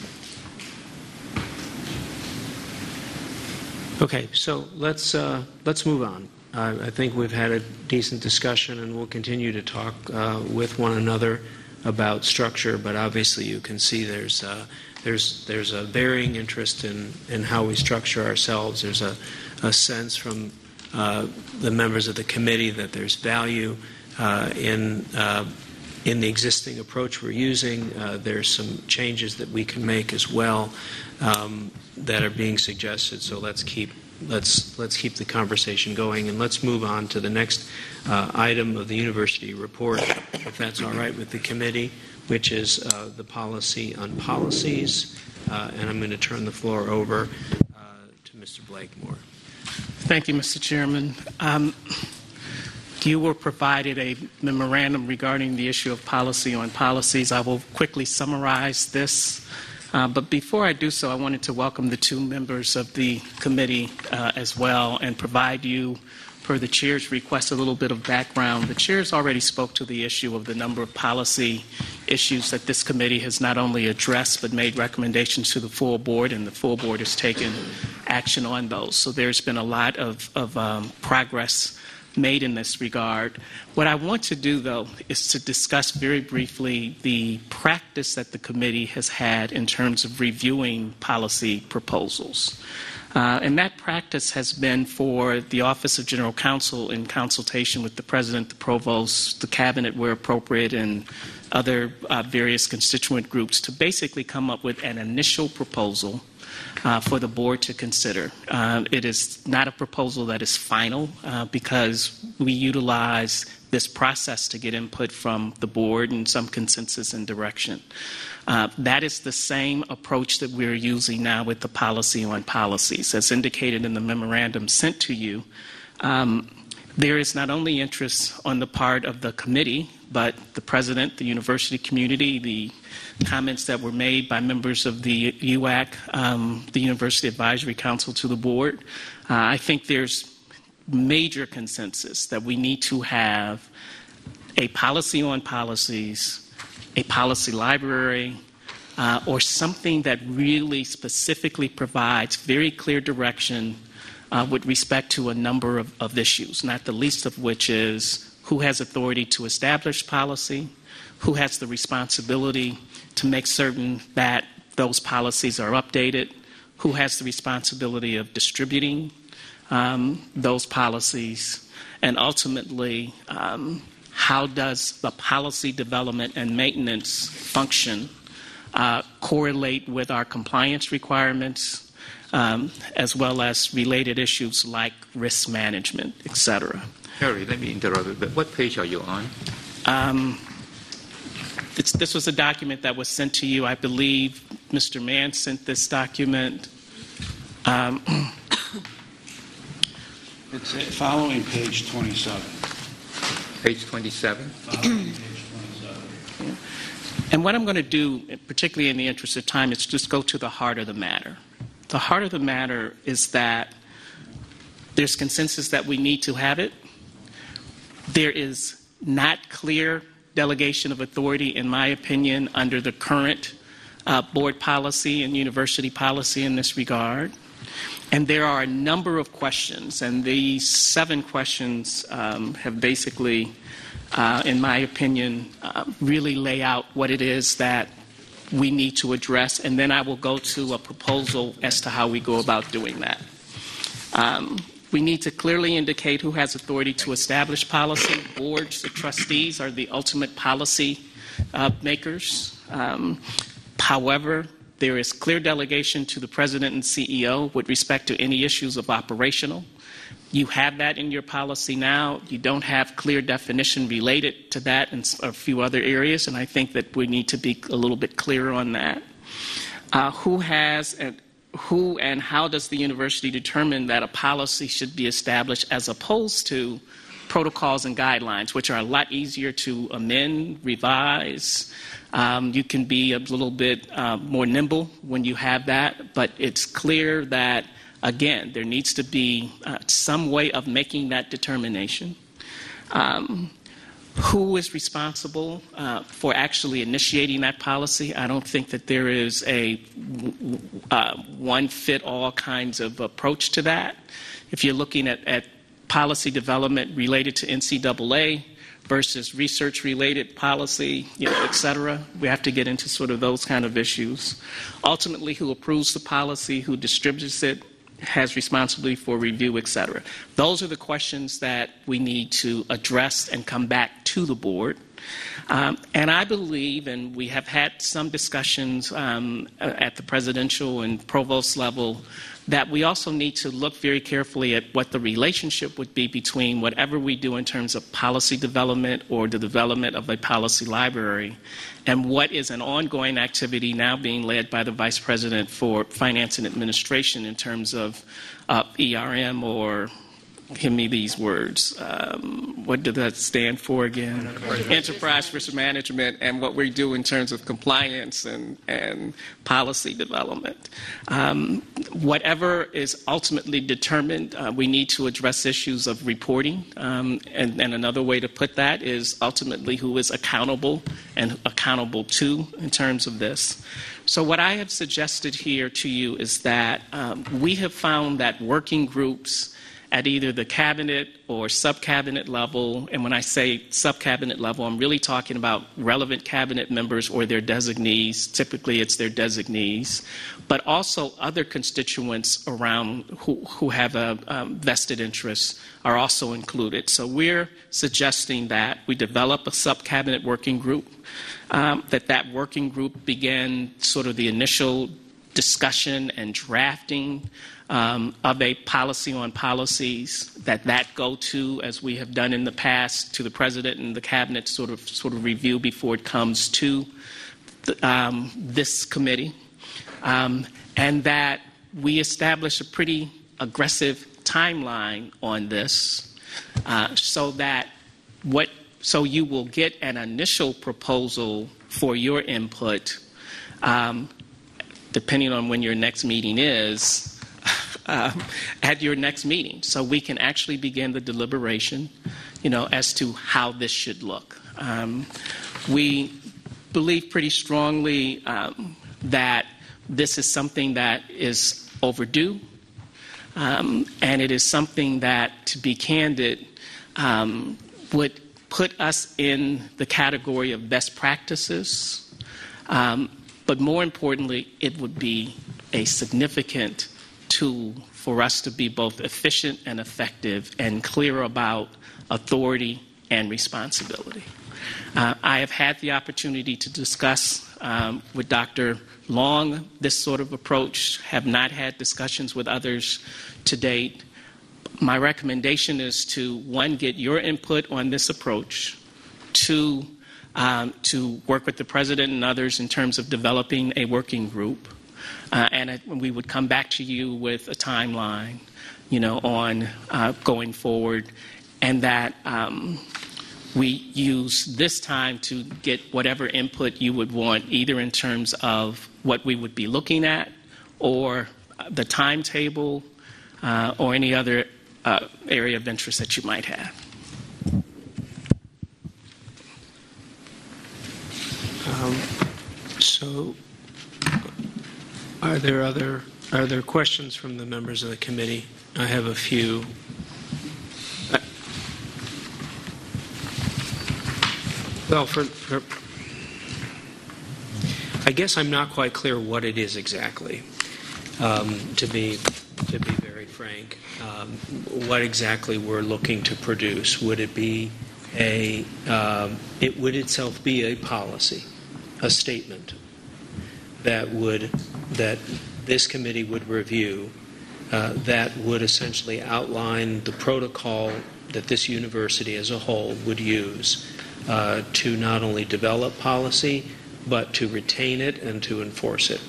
Okay, so let's uh, let's move on. Uh, I think we've had a decent discussion, and we'll continue to talk uh, with one another about structure. But obviously, you can see there's uh, there's there's a varying interest in, in how we structure ourselves. There's a, a sense from uh, the members of the committee that there's value uh, in uh, in the existing approach we're using. Uh, there's some changes that we can make as well um, that are being suggested. So let's keep let's let's keep the conversation going, and let's move on to the next uh, item of the university report, if that's all right with the committee, which is uh, the policy on policies. Uh, and I'm going to turn the floor over uh, to Mister Blakemore. Thank you, Mister Chairman. Um, you were provided a memorandum regarding the issue of policy on policies. I will quickly summarize this. Uh, but before I do so, I wanted to welcome the two members of the committee uh, as well and provide you, per the chair's request, a little bit of background. The chair's already spoke to the issue of the number of policy issues that this committee has not only addressed but made recommendations to the full board, and the full board has taken action on those. So there's been a lot of, of um, progress made in this regard. What I want to do, though, is to discuss very briefly the practice that the committee has had in terms of reviewing policy proposals. Uh, and that practice has been for the Office of General Counsel in consultation with the President, the Provost, the Cabinet where appropriate, and other uh, various constituent groups to basically come up with an initial proposal Uh, for the board to consider. Uh, it is not a proposal that is final uh, because we utilize this process to get input from the board and some consensus and direction. Uh, that is the same approach that we're using now with the policy on policies. As indicated in the memorandum sent to you, um, there is not only interest on the part of the committee, but the president, the university community, the comments that were made by members of the U A C, um, the University Advisory Council to the board. Uh, I think there's major consensus that we need to have a policy on policies, a policy library, uh, or something that really specifically provides very clear direction uh, with respect to a number of, of issues, not the least of which is who has authority to establish policy, who has the responsibility to make certain that those policies are updated, who has the responsibility of distributing um, those policies, and ultimately, um, how does the policy development and maintenance function uh, correlate with our compliance requirements, um, as well as related issues like risk management, et cetera. Harry, let me interrupt you, but what page are you on? Um, It's, this was a document that was sent to you. I believe Mister Mann sent this document. Um, it's following page twenty-seven. Page twenty-seven? Following page twenty-seven. And what I'm going to do, particularly in the interest of time, is just go to the heart of the matter. The heart of the matter is that there's consensus that we need to have it. There is not clear delegation of authority, in my opinion, under the current uh, board policy and university policy in this regard. And there are a number of questions, and these seven questions um, have basically, uh, in my opinion, uh, really lay out what it is that we need to address, and then I will go to a proposal as to how we go about doing that. Um, We need to clearly indicate who has authority to establish policy. Boards, the trustees are the ultimate policy uh, makers. Um, however, there is clear delegation to the president and C E O with respect to any issues of operational. You have that in your policy now. You don't have clear definition related to that in a few other areas, and I think that we need to be a little bit clearer on that. Uh, who has a Who and how does the university determine that a policy should be established as opposed to protocols and guidelines, which are a lot easier to amend, revise? Um, you can be a little bit uh, more nimble when you have that, but it's clear that, again, there needs to be uh, some way of making that determination. Um, Who is responsible uh, for actually initiating that policy? I don't think that there is a uh, one-fit-all kinds of approach to that. If you're looking at, at policy development related to N C double A versus research-related policy, you know, et cetera, we have to get into sort of those kind of issues. Ultimately, who approves the policy, who distributes it, has responsibility for review, et cetera. Those are the questions that we need to address and come back to the board. Um, and I believe, and we have had some discussions um, at the presidential and provost level, that we also need to look very carefully at what the relationship would be between whatever we do in terms of policy development or the development of a policy library and what is an ongoing activity now being led by the Vice President for Finance and Administration in terms of uh, E R M or give me these words. Um, what does that stand for again? Enterprise risk management, and what we do in terms of compliance and, and policy development. Um, whatever is ultimately determined, uh, we need to address issues of reporting. Um, and, and another way to put that is ultimately who is accountable and accountable to in terms of this. So what I have suggested here to you is that um, we have found that working groups at either the cabinet or sub-cabinet level, and when I say sub-cabinet level, I'm really talking about relevant cabinet members or their designees. Typically, it's their designees, but also other constituents around who, who have a um, vested interest are also included. So we're suggesting that we develop a sub-cabinet working group, um, that that working group begin sort of the initial discussion and drafting Um, of a policy on policies, that that go to, as we have done in the past, to the president and the cabinet sort of sort of review before it comes to the, um, this committee, um, and that we establish a pretty aggressive timeline on this, uh, so that what so you will get an initial proposal for your input, um, depending on when your next meeting is. Uh, at your next meeting, so we can actually begin the deliberation, you know, as to how this should look. Um, we believe pretty strongly um, that this is something that is overdue, um, and it is something that, to be candid, um, would put us in the category of best practices, um, but more importantly, it would be a significant tool for us to be both efficient and effective and clear about authority and responsibility. Uh, I have had the opportunity to discuss um, with Doctor Long this sort of approach, have not had discussions with others to date. My recommendation is to, one, get your input on this approach, two, um, to work with the President and others in terms of developing a working group. Uh, and it, we would come back to you with a timeline, you know, on uh, going forward, and that um, we use this time to get whatever input you would want, either in terms of what we would be looking at, or the timetable, uh, or any other uh, area of interest that you might have. Um, so. Are there other are there questions from the members of the committee? I have a few. Well, for, for I guess I'm not quite clear what it is exactly. Um, to be to be very frank, um, what exactly we're looking to produce? Would it be a um, it would itself be a policy, a statement that would that this committee would review, uh, that would essentially outline the protocol that this university as a whole would use uh, to not only develop policy, but to retain it and to enforce it.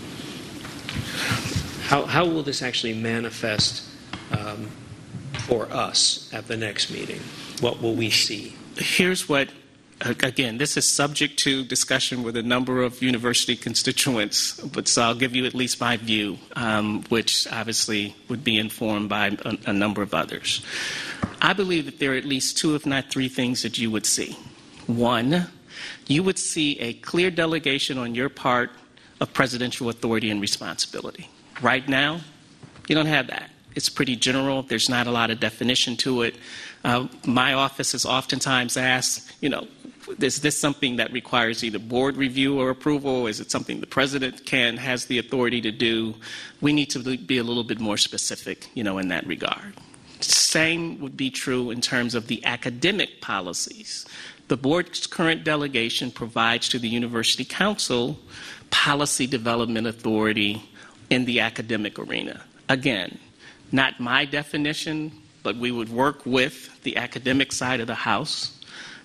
How, how will this actually manifest um, for us at the next meeting? What will we see? Here's what Again, this is subject to discussion with a number of university constituents, but so I'll give you at least my view, um, which obviously would be informed by a, a number of others. I believe that there are at least two, if not three, things that you would see. One, you would see a clear delegation on your part of presidential authority and responsibility. Right now, you don't have that. It's pretty general. There's not a lot of definition to it. Uh, my office is oftentimes asked, you know, is this something that requires either board review or approval? Is it something the president can, has the authority to do? We need to be a little bit more specific, you know, in that regard. Same would be true in terms of the academic policies. The board's current delegation provides to the University Council policy development authority in the academic arena. Again, not my definition, but we would work with the academic side of the house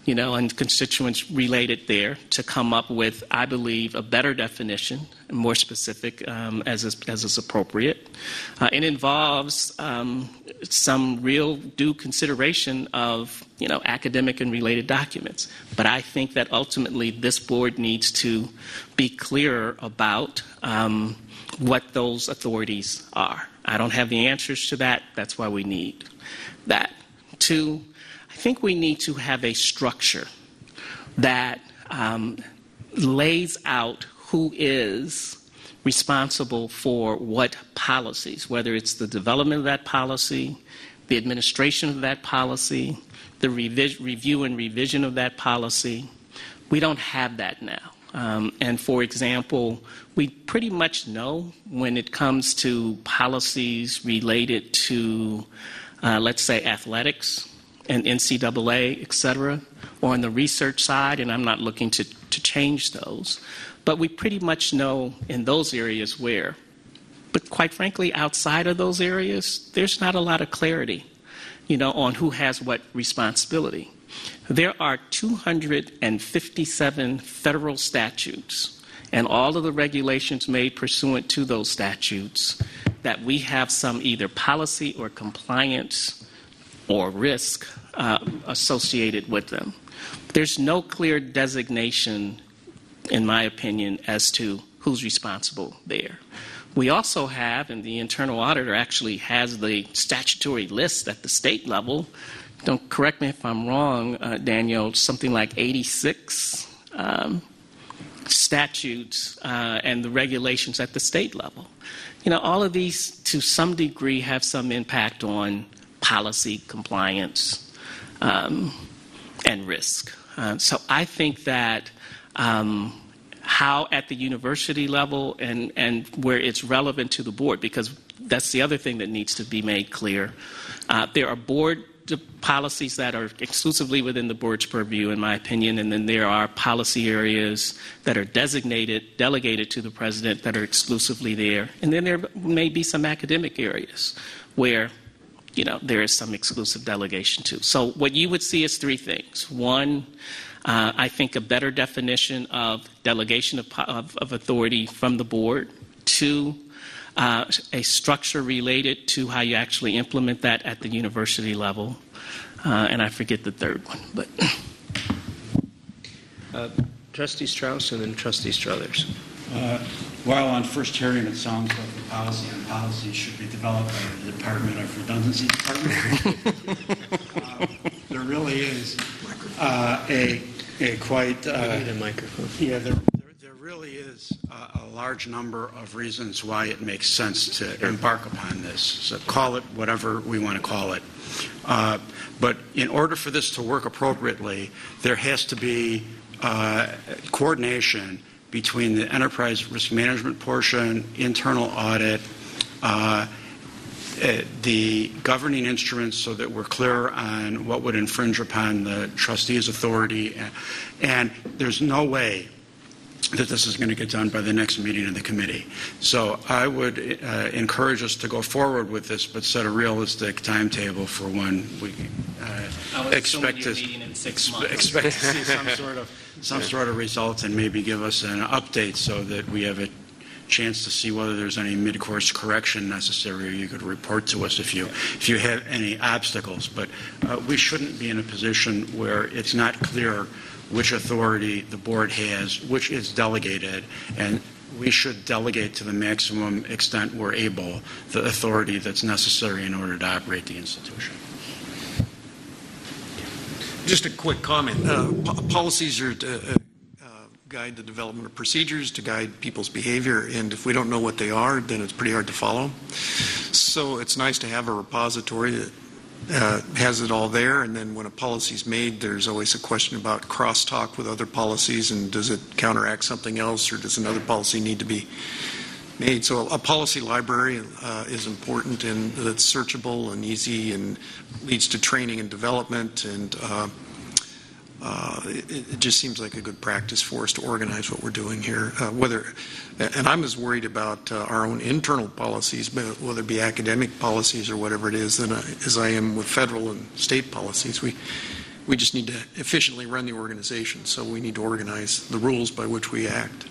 you know, and constituents related there to come up with, I believe, a better definition, more specific um, as, is, as is appropriate. Uh, it involves um, some real due consideration of, you know, academic and related documents. But I think that ultimately this board needs to be clearer about um, what those authorities are. I don't have the answers to that. That's why we need that. Two, I think we need to have a structure that um, lays out who is responsible for what policies, whether it's the development of that policy, the administration of that policy, the revis- review and revision of that policy. We don't have that now. Um, and for example, we pretty much know when it comes to policies related to, uh, let's say, athletics and N C double A, et cetera, or on the research side, and I'm not looking to, to change those. But we pretty much know in those areas where. But quite frankly, outside of those areas, there's not a lot of clarity, you know, on who has what responsibility. There are two hundred fifty-seven federal statutes and all of the regulations made pursuant to those statutes that we have some either policy or compliance or risk uh, associated with them. There's no clear designation, in my opinion, as to who's responsible there. We also have, and the internal auditor actually has the statutory list at the state level. Don't correct me if I'm wrong, uh, Daniel, something like eighty-six um, statutes uh, and the regulations at the state level. You know, all of these, to some degree, have some impact on policy, compliance, um, and risk. Uh, so I think that um, how at the university level and, and where it's relevant to the board, because that's the other thing that needs to be made clear. Uh, there are board policies that are exclusively within the board's purview, in my opinion, and then there are policy areas that are designated, delegated to the president that are exclusively there. And then there may be some academic areas where, you know, there is some exclusive delegation to. So what you would see is three things. One, uh, I think a better definition of delegation of, of, of authority from the board. Two, Uh, a structure related to how you actually implement that at the university level. Uh, and I forget the third one. But uh, Trustee Strauss and then Trustee Struthers. Uh, while on first hearing it sounds like the policy on policy should be developed by the Department of Redundancy Department, uh, there really is uh, a, a quite... Uh, we need a microphone. Yeah, there, there, there really is uh, a large number of reasons why it makes sense to embark upon this. So call it whatever we want to call it. Uh, but in order for this to work appropriately, there has to be uh, coordination between the enterprise risk management portion, internal audit, uh, the governing instruments so that we're clear on what would infringe upon the trustee's authority. And there's no way that this is going to get done by the next meeting of the committee. So I would uh, encourage us to go forward with this, but set a realistic timetable for when we uh, expect to expect to see some sort of some sort of result, and maybe give us an update so that we have a chance to see whether there's any mid-course correction necessary, or you could report to us if you if you have any obstacles. But uh, we shouldn't be in a position where it's not clear which authority the board has, which is delegated, and we should delegate to the maximum extent we're able the authority that's necessary in order to operate the institution. Just a quick comment. Uh, po- policies are to uh, uh, guide the development of procedures, to guide people's behavior, and if we don't know what they are, then it's pretty hard to follow. So it's nice to have a repository that Uh, has it all there, and then when a policy is made, there's always a question about crosstalk with other policies, and does it counteract something else, or does another policy need to be made? So a policy library uh, is important, and that's searchable and easy, and leads to training and development, and uh, uh, it, it just seems like a good practice for us to organize what we're doing here. Uh, whether, and I'm as worried about uh, our own internal policies, but whether it be academic policies or whatever it is, than I, as I am with federal and state policies. We We just need to efficiently run the organization, so we need to organize the rules by which we act.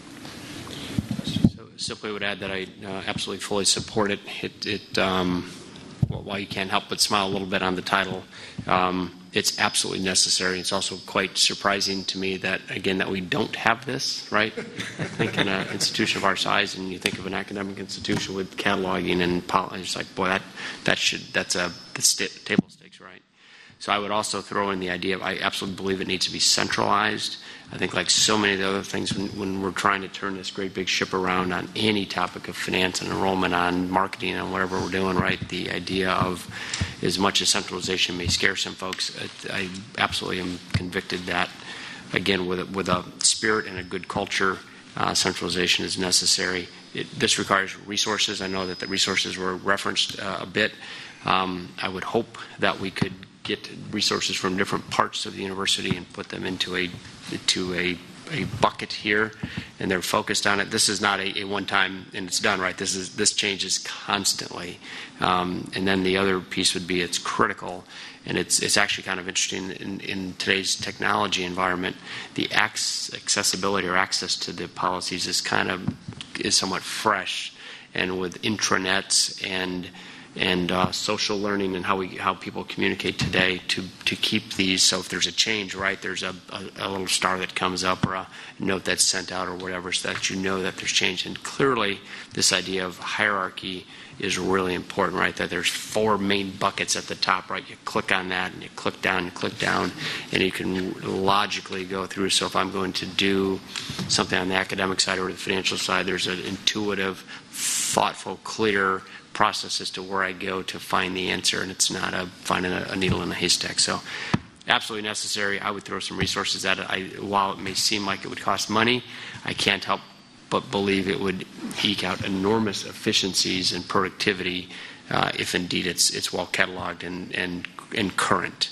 So simply would add that I uh, absolutely fully support it. It, it um, well, while you can't help but smile a little bit on the title, um, it's absolutely necessary. It's also quite surprising to me that, again, that we don't have this, right? I think in an institution of our size, and you think of an academic institution with cataloging and policy, it's like, boy, that, that should, that's a that's table stakes, right? So I would also throw in the idea of, I absolutely believe it needs to be centralized. I think like so many of the other things, when, when we're trying to turn this great big ship around on any topic of finance and enrollment, on marketing, on whatever we're doing, right, the idea of as much as centralization may scare some folks, I absolutely am convicted that, again, with a, with a spirit and a good culture, uh, centralization is necessary. It, this requires resources. I know that the resources were referenced uh, a bit. Um, I would hope that we could get resources from different parts of the university and put them into a to a, a bucket here, and they're focused on it. This is not a, a one-time and it's done, right? This is this changes constantly. Um, and then the other piece would be it's critical, and it's it's actually kind of interesting in, in today's technology environment. The ac- accessibility or access to the policies is kind of is somewhat fresh, and with intranets and and uh, social learning and how we how people communicate today to to keep these. So if there's a change, right, there's a, a, a little star that comes up or a note that's sent out or whatever, so that you know that there's change. And clearly, this idea of hierarchy is really important, right? That there's four main buckets at the top, right? You click on that and you click down, you click down, and you can logically go through. So if I'm going to do something on the academic side or the financial side, there's an intuitive, thoughtful, clear process as to where I go to find the answer, and it's not a finding a, a needle in a haystack. So absolutely necessary. I would throw some resources at it. I, while it may seem like it would cost money, I can't help but believe it would eke out enormous efficiencies and productivity uh, if indeed it's it's well cataloged and, and, and current.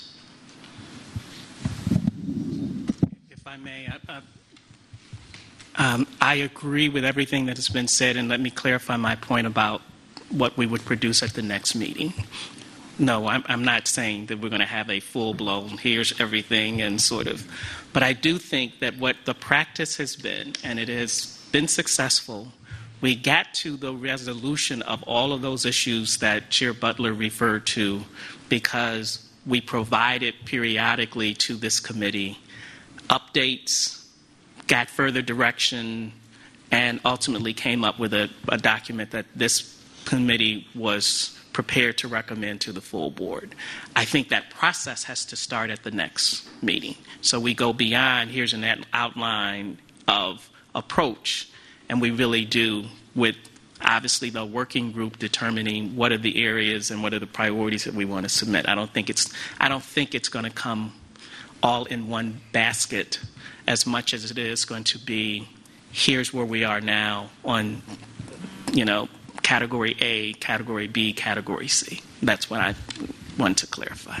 If I may, I, I, um, I agree with everything that has been said, and let me clarify my point about what we would produce at the next meeting. No, I'm, I'm not saying that we're going to have a full-blown, here's everything, and sort of, but I do think that what the practice has been, and it has been successful, we got to the resolution of all of those issues that Chair Butler referred to because we provided periodically to this committee updates, got further direction, and ultimately came up with a, a document that this committee was prepared to recommend to the full board. I think that process has to start at the next meeting. So we go beyond, here's an outline of approach, and we really do, with obviously the working group determining what are the areas and what are the priorities that we want to submit. I don't think it's I don't think it's going to come all in one basket as much as it is going to be, here's where we are now on, you know, Category A, Category B, Category C. That's what I want to clarify.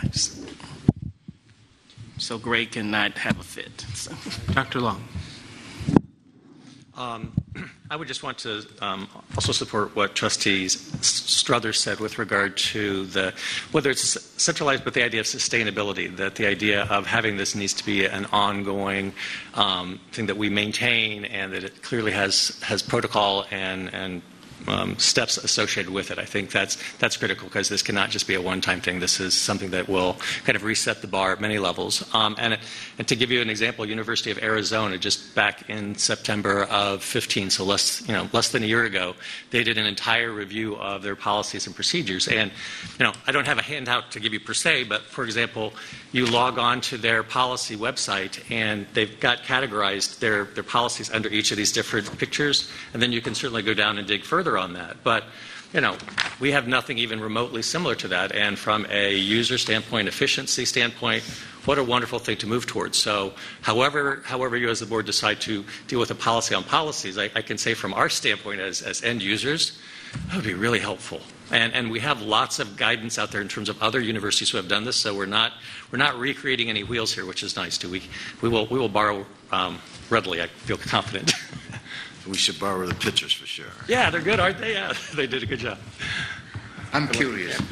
So Greg cannot have a fit. So. Doctor Long. Um, I would just want to um, also support what Trustee Struthers said with regard to the whether it's centralized, but the idea of sustainability, that the idea of having this needs to be an ongoing um, thing that we maintain, and that it clearly has has protocol and and Um, steps associated with it. I think that's that's critical because this cannot just be a one-time thing. This is something that will kind of reset the bar at many levels. Um, and, and to give you an example, University of Arizona, just back in September of fifteen, so less you know less than a year ago, they did an entire review of their policies and procedures. And you know, I don't have a handout to give you per se, but for example, you log on to their policy website and they've got categorized their their policies under each of these different pictures, and then you can certainly go down and dig further on that. But, you know, we have nothing even remotely similar to that. And from a user standpoint, efficiency standpoint, what a wonderful thing to move towards. So however however you as the board decide to deal with a policy on policies, I, I can say from our standpoint as, as end users, that would be really helpful. And, and we have lots of guidance out there in terms of other universities who have done this, so we're not we're not recreating any wheels here, which is nice too. We we will we will borrow um, readily. I feel confident. We should borrow the pictures for sure. Yeah, they're good, aren't they? Yeah, they did a good job. I'm curious.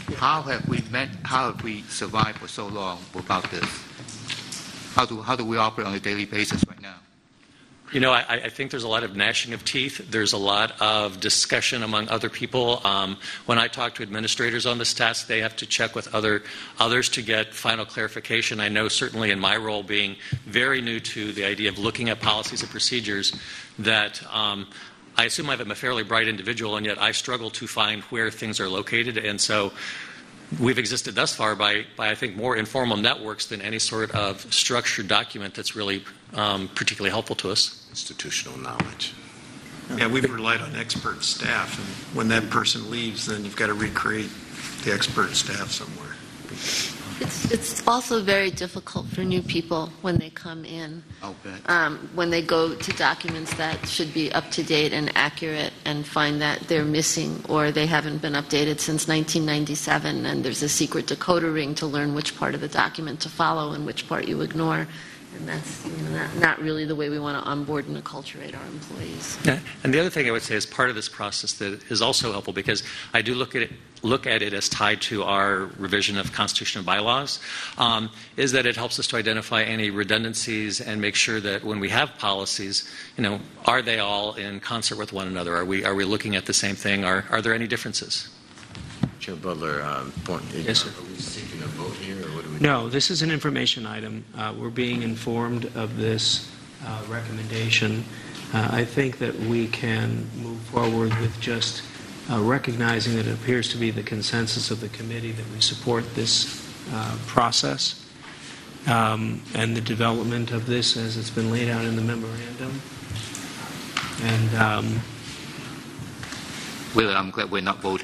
how have we met, how have we survived for so long without this? How do, how do we operate on a daily basis right now? You know, I, I think there's a lot of gnashing of teeth. There's a lot of discussion among other people. Um, when I talk to administrators on this task, they have to check with other others to get final clarification. I know certainly in my role, being very new to the idea of looking at policies and procedures, that um, I assume I'm a fairly bright individual, and yet I struggle to find where things are located. And so we've existed thus far by, by, I think, more informal networks than any sort of structured document that's really um, particularly helpful to us. Institutional knowledge. Yeah, we've relied on expert staff, and when that person leaves, then you've got to recreate the expert staff somewhere. It's, it's also very difficult for new people when they come in. I'll bet. Um, when they go to documents that should be up to date and accurate and find that they're missing or they haven't been updated since nineteen ninety-seven, and there's a secret decoder ring to learn which part of the document to follow and which part you ignore. And that's you know, not, not really the way we want to onboard and acculturate our employees. Yeah. And the other thing I would say is part of this process that is also helpful, because I do look at it, look at it as tied to our revision of Constitution and bylaws, um, is that it helps us to identify any redundancies and make sure that when we have policies, you know, are they all in concert with one another? Are we are we looking at the same thing? Are are there any differences? Chair Butler, um, point, Yes, sir. are we seeking a vote here, or what do we do? No, this is an information item. Uh, we're being informed of this uh, recommendation. Uh, I think that we can move forward with just uh, recognizing that it appears to be the consensus of the committee that we support this uh, process um, and the development of this as it's been laid out in the memorandum. And um, Well, I'm glad we're not voting.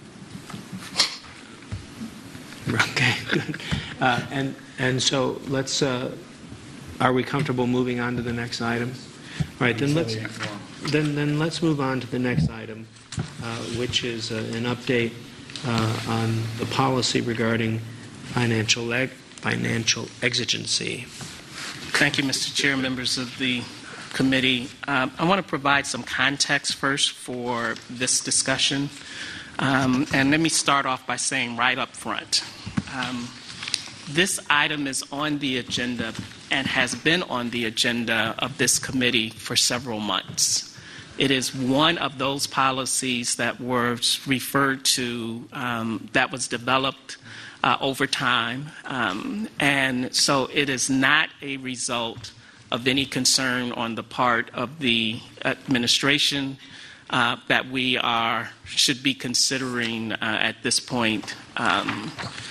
Okay, good. Uh, and and so let's. Uh, are we comfortable moving on to the next item? All right, then let's then then let's move on to the next item, uh, which is uh, an update uh, on the policy regarding financial leg- financial exigency. Thank you, Mister Chair, members of the committee. Um, I want to provide some context first for this discussion. Um, and let me start off by saying right up front, um, this item is on the agenda and has been on the agenda of this committee for several months. It is one of those policies that were referred to, um, that was developed uh, over time. Um, and so it is not a result of any concern on the part of the administration Uh, that we are should be considering uh, at this point um,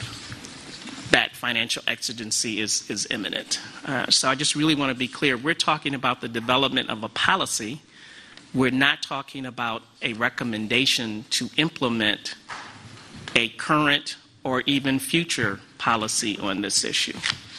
that financial exigency is, is imminent. Uh, so I just really want to be clear. We're talking about the development of a policy. We're not talking about a recommendation to implement a current or even future policy on this issue.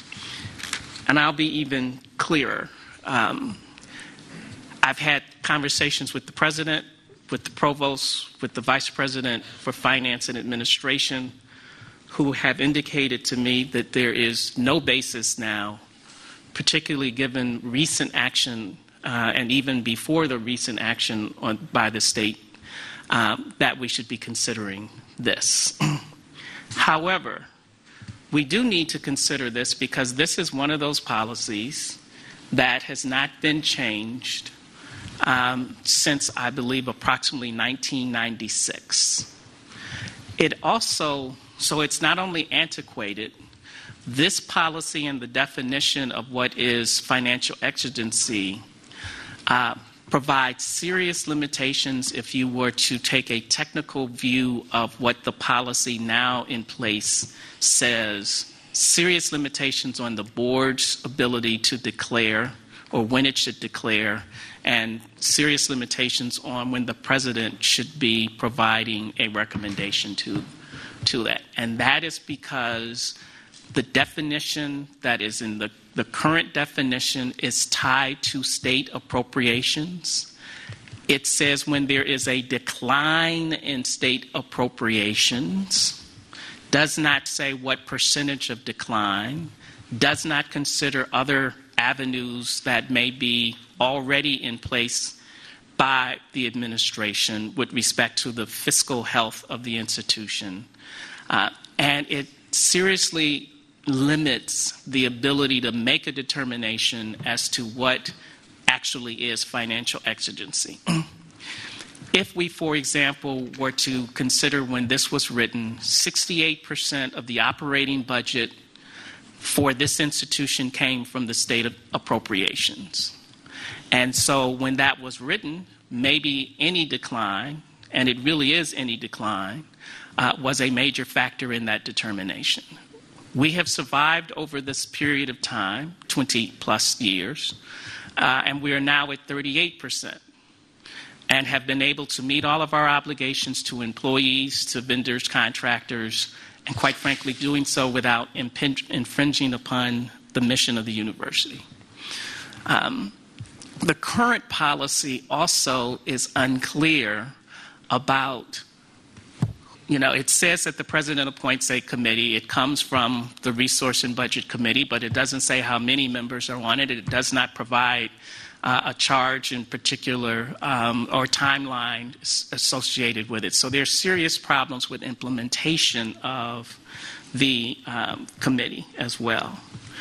And I'll be even clearer. Um, I've had conversations with the president, with the provost, with the vice president for finance and administration, who have indicated to me that there is no basis now, particularly given recent action uh, and even before the recent action on, by the state, um, that we should be considering this. However, we do need to consider this because this is one of those policies that has not been changed Um, since, I believe, approximately nineteen ninety-six. It also, so it's not only antiquated, this policy and the definition of what is financial exigency uh, provides serious limitations if you were to take a technical view of what the policy now in place says. Serious limitations on the board's ability to declare or when it should declare, and serious limitations on when the president should be providing a recommendation to, to that. And that is because the definition that is in the, the current definition is tied to state appropriations. It says when there is a decline in state appropriations, does not say what percentage of decline, does not consider other avenues that may be already in place by the administration with respect to the fiscal health of the institution. Uh, and it seriously limits the ability to make a determination as to what actually is financial exigency. If we, for example, were to consider when this was written, sixty-eight percent of the operating budget for this institution came from the state of appropriations. And so when that was written, maybe any decline, and it really is any decline, uh, was a major factor in that determination. We have survived over this period of time, twenty plus years, uh, and we are now at thirty-eight percent. And have been able to meet all of our obligations to employees, to vendors, contractors, and quite frankly, doing so without imping- infringing upon the mission of the university. Um, the current policy also is unclear about, you know, it says that the president appoints a committee. It comes from the Resource and Budget Committee, but it doesn't say how many members are on it. It does not provide Uh, a charge in particular um, or timeline associated with it. So there's serious problems with implementation of the um, committee as well.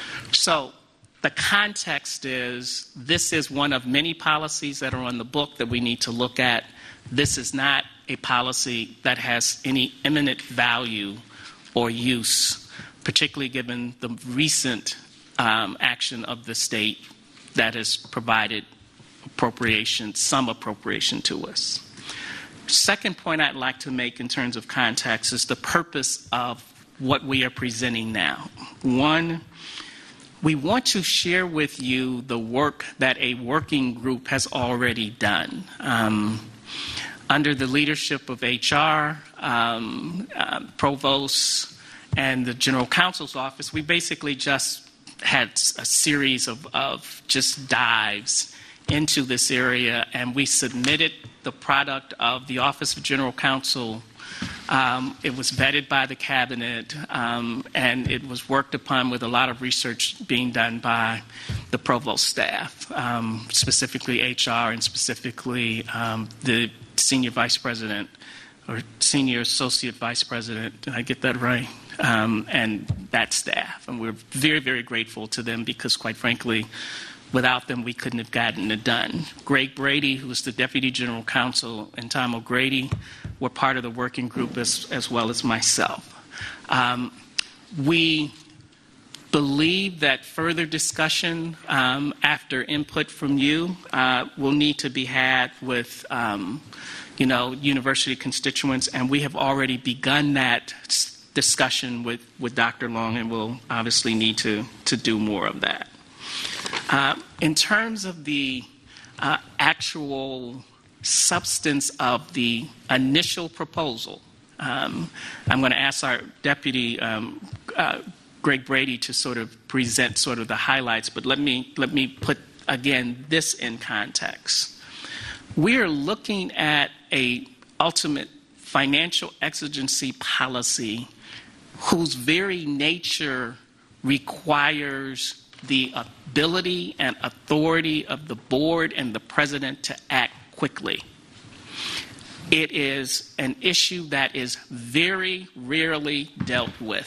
So the context is this is one of many policies that are on the book that we need to look at. This is not a policy that has any imminent value or use, particularly given the recent um, action of the state that has provided appropriation, some appropriation to us. Second point I'd like to make in terms of context is the purpose of what we are presenting now. One, we want to share with you the work that a working group has already done. Um, under the leadership of H R, um, uh, Provost, and the General Counsel's Office, we basically just had a series of, of just dives into this area, and we submitted the product of the Office of General Counsel. Um, it was vetted by the Cabinet, um, and it was worked upon with a lot of research being done by the Provost staff, um, specifically H R and specifically um, the Senior Vice President or Senior Associate Vice President. Did I get that right? Um, and that staff. And we're very, very grateful to them because, quite frankly, without them, we couldn't have gotten it done. Greg Brady, who was the Deputy General Counsel, and Tom O'Grady were part of the working group as, as well as myself. Um, we believe that further discussion um, after input from you uh, will need to be had with um, you know, university constituents, and we have already begun that discussion with, with Doctor Long, and we'll obviously need to, to do more of that. Uh, in terms of the uh, actual substance of the initial proposal, um, I'm going to ask our Deputy um, uh, Greg Brady to sort of present sort of the highlights, but let me, let me put, again, this in context. We are looking at a ultimate financial exigency policy whose very nature requires the ability and authority of the board and the president to act quickly. It is an issue that is very rarely dealt with.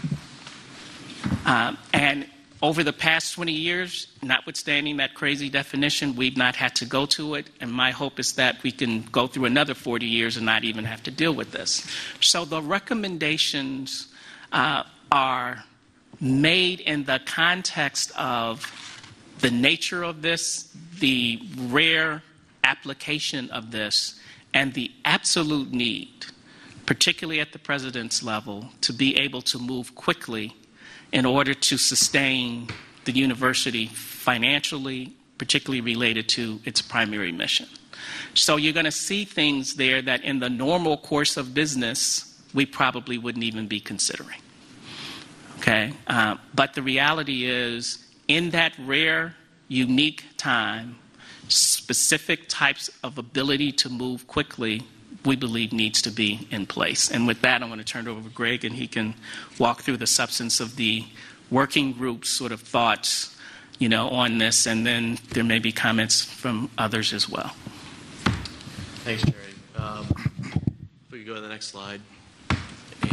Um, and over the past twenty years, notwithstanding that crazy definition, we've not had to go to it. And my hope is that we can go through another forty years and not even have to deal with this. So the recommendations uh, are made in the context of the nature of this, the rare application of this, and the absolute need, particularly at the president's level, to be able to move quickly in order to sustain the university financially, particularly related to its primary mission. So you're going to see things there that in the normal course of business, we probably wouldn't even be considering. Okay? Uh, but the reality is, in that rare, unique time, specific types of ability to move quickly, we believe needs to be in place. And with that, I'm going to turn it over to Greg, and he can walk through the substance of the working group's sort of thoughts, you know, on this, and then there may be comments from others as well. Thanks, Jerry. Um, if we could go to the next slide.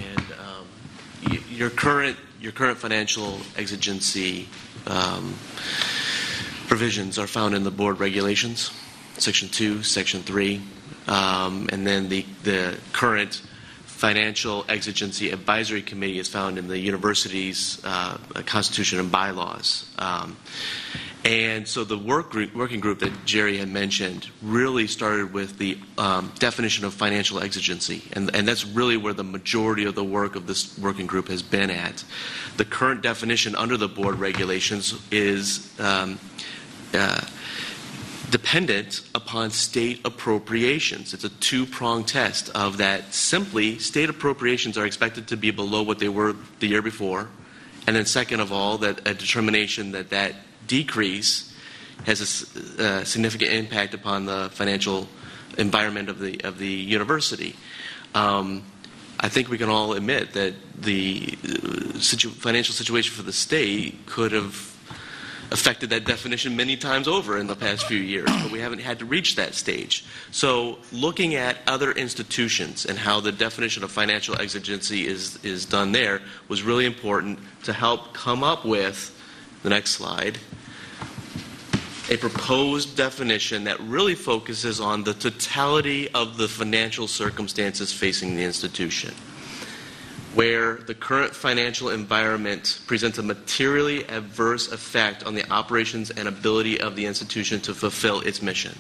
And um, y- your current your current financial exigency um, provisions are found in the board regulations, Section two, Section three, um, and then the the current Financial Exigency Advisory Committee is found in the university's uh, constitution and bylaws. Um, and so the work group, working group that Jerry had mentioned really started with the um, definition of financial exigency. And, and that's really where the majority of the work of this working group has been at. The current definition under the board regulations is um, uh, dependent upon state appropriations. It's a two-pronged test of that. Simply, state appropriations are expected to be below what they were the year before, and then second of all, that a determination that that decrease has a uh, significant impact upon the financial environment of the of the university. Um, I think we can all admit that the uh, situ- financial situation for the state could have affected that definition many times over in the past few years, but we haven't had to reach that stage. So looking at other institutions and how the definition of financial exigency is, is done there was really important to help come up with, the next slide, a proposed definition that really focuses on the totality of the financial circumstances facing the institution, where the current financial environment presents a materially adverse effect on the operations and ability of the institution to fulfill its mission.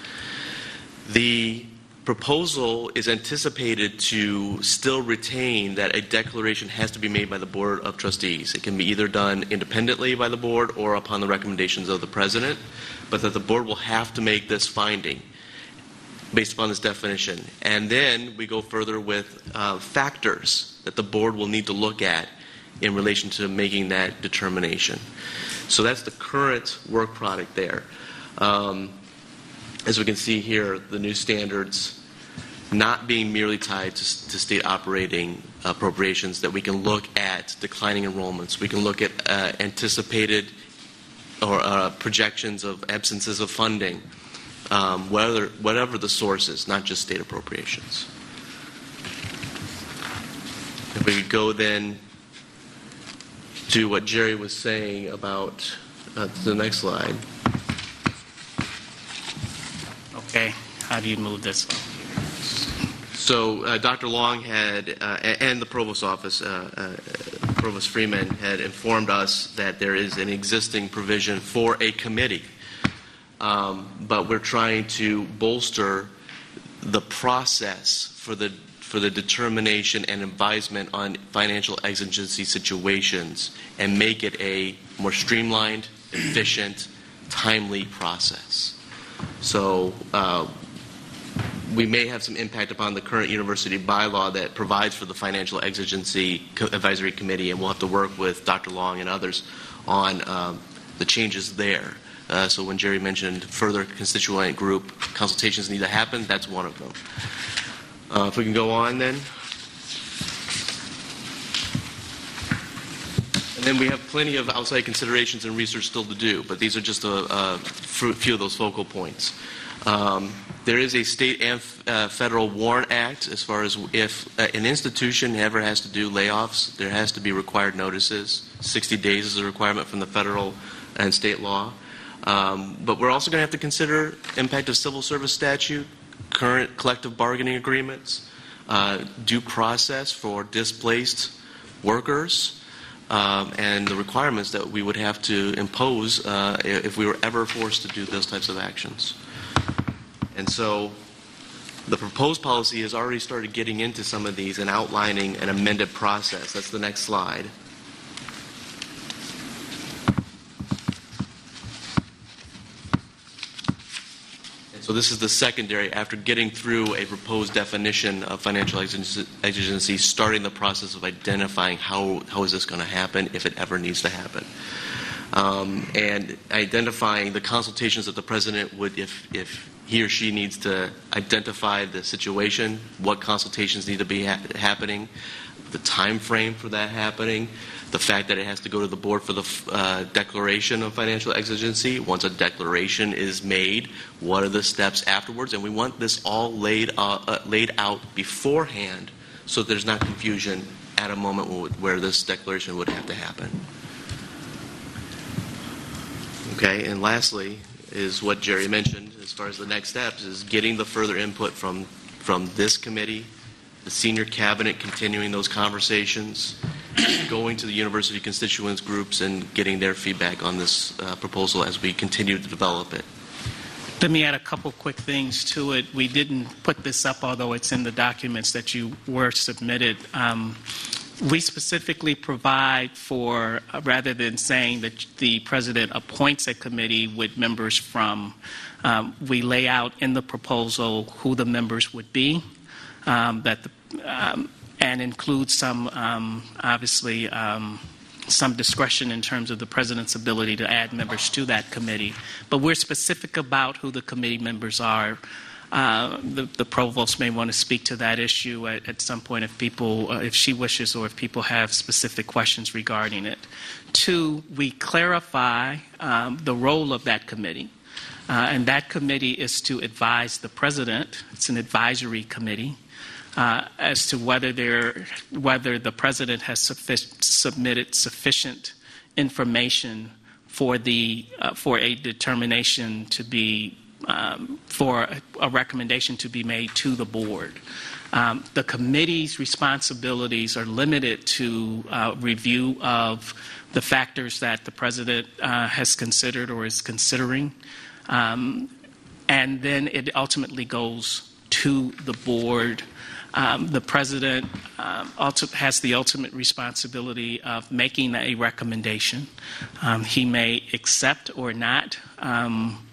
The proposal is anticipated to still retain that a declaration has to be made by the Board of Trustees. It can be either done independently by the board or upon the recommendations of the president, but that the board will have to make this finding based upon this definition. And then we go further with uh, factors that the board will need to look at in relation to making that determination. So that's the current work product there. Um, as we can see here, the new standards not being merely tied to, to state operating appropriations, that we can look at declining enrollments, we can look at uh, anticipated or uh, projections of absences of funding, Um, whether, whatever the source is, not just state appropriations. If we could go then to what Jerry was saying about uh, the next slide. Okay, how do you move this on? So uh, Doctor Long had, uh, and the Provost Office, uh, uh, Provost Freeman, had informed us that there is an existing provision for a committee. Um, but we're trying to bolster the process for the for the determination and advisement on financial exigency situations and make it a more streamlined, efficient, timely process. So uh, we may have some impact upon the current university bylaw that provides for the financial exigency advisory committee, and we'll have to work with Doctor Long and others on um, the changes there. Uh, so when Jerry mentioned further constituent group consultations need to happen, that's one of them. Uh, if we can go on then. And then we have plenty of outside considerations and research still to do, but these are just a, a few of those focal points. Um, there is a state and uh, federal WARN Act as far as if uh, an institution ever has to do layoffs, there has to be required notices. sixty days is a requirement from the federal and state law. Um, but we're also going to have to consider impact of civil service statute, current collective bargaining agreements, uh, due process for displaced workers, um, and the requirements that we would have to impose uh, if we were ever forced to do those types of actions. And so the proposed policy has already started getting into some of these and outlining an amended process. That's the next slide. So this is the secondary, after getting through a proposed definition of financial exigency, starting the process of identifying how, how is this going to happen if it ever needs to happen. Um, and identifying the consultations that the president would, if, if he or she needs to identify the situation, what consultations need to be ha- happening, the time frame for that happening, the fact that it has to go to the board for the uh, declaration of financial exigency. Once a declaration is made, what are the steps afterwards? And we want this all laid uh, uh, laid out beforehand so there's not confusion at a moment where this declaration would have to happen. Okay, and lastly is what Jerry mentioned as far as the next steps is getting the further input from, from this committee, the senior cabinet continuing those conversations, going to the university constituents groups and getting their feedback on this uh, proposal as we continue to develop it. Let me add a couple quick things to it. We didn't put this up, although it's in the documents that you were submitted. Um, we specifically provide for, uh, rather than saying that the president appoints a committee with members from, um, we lay out in the proposal who the members would be, um, that the, um, and include some, um, obviously, um, some discretion in terms of the president's ability to add members to that committee. But we're specific about who the committee members are. Uh, the, the provost may want to speak to that issue at, at some point if people, uh, if she wishes, or if people have specific questions regarding it. Two, we clarify um, the role of that committee. Uh, and that committee is to advise the president. It's an advisory committee. Uh, as to whether there, whether the president has suffi- submitted sufficient information for the uh, for a determination to be um, for a, a recommendation to be made to the board. Um, the committee's responsibilities are limited to uh, review of the factors that the president uh, has considered or is considering, um, and then it ultimately goes to the board. Um, the president um, also has the ultimate responsibility of making a recommendation. Um, he may accept or not um,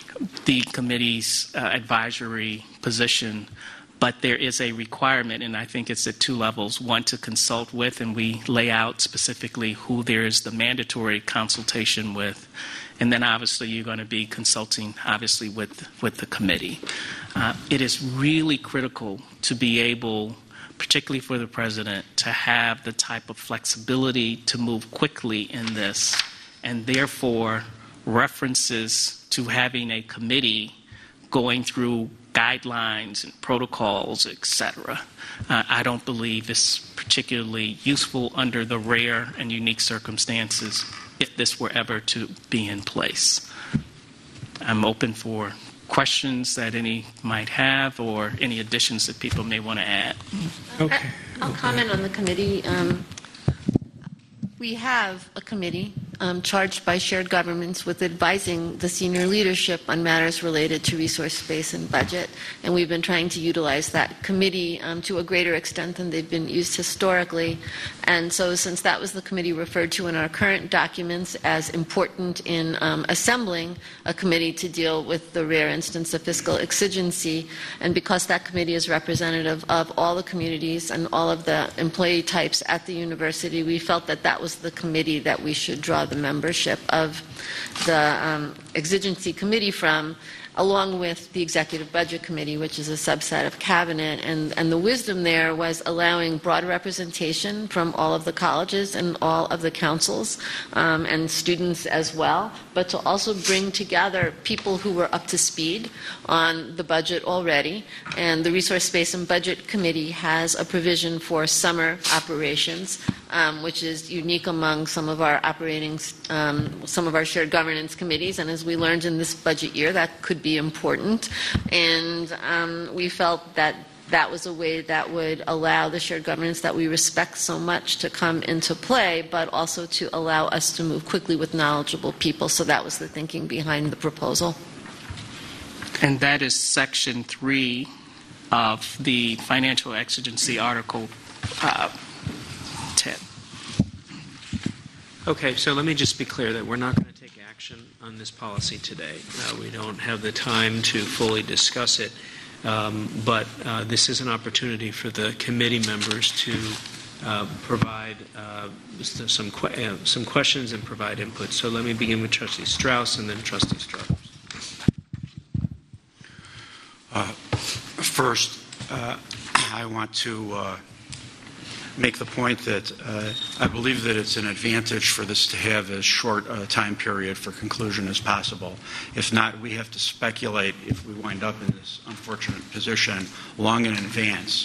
the committee's uh, advisory position, but there is a requirement, and I think it's at two levels. One, to consult with, and we lay out specifically who there is the mandatory consultation with, and then obviously you're going to be consulting, obviously, with, with the committee. Uh, it is really critical to be able, particularly for the president, to have the type of flexibility to move quickly in this, and therefore references to having a committee going through guidelines and protocols, et cetera. Uh, I don't believe is particularly useful under the rare and unique circumstances if this were ever to be in place. I'm open for questions that any might have or any additions that people may want to add. Okay. I'll comment on the committee. Um, we have a committee um, charged by shared governments with advising the senior leadership on matters related to resource space and budget, and we've been trying to utilize that committee um, to a greater extent than they've been used historically. And so since that was the committee referred to in our current documents as important in um, assembling a committee to deal with the rare instance of fiscal exigency, and because that committee is representative of all the communities and all of the employee types at the university, we felt that that was the committee that we should draw the membership of the um, exigency committee from, along with the Executive Budget Committee, which is a subset of Cabinet. And, and the wisdom there was allowing broad representation from all of the colleges and all of the councils um, and students as well, but to also bring together people who were up to speed on the budget already. And the Resource Space and Budget Committee has a provision for summer operations, Um, which is unique among some of our operating, um, some of our shared governance committees. And as we learned in this budget year, that could be important. And um, we felt that that was a way that would allow the shared governance that we respect so much to come into play, but also to allow us to move quickly with knowledgeable people. So that was the thinking behind the proposal. And that is Section three of the Financial Exigency Article uh, ten. Okay, so let me just be clear that we're not going to take action on this policy today. Uh, we don't have the time to fully discuss it, um, but uh, this is an opportunity for the committee members to uh, provide uh, some que- uh, some questions and provide input. So let me begin with Trustee Strauss and then Trustee Struthers. Uh, first, uh, I want to uh, make the point that uh, I believe that it's an advantage for this to have as short a time period for conclusion as possible. If not, we have to speculate if we wind up in this unfortunate position long in advance.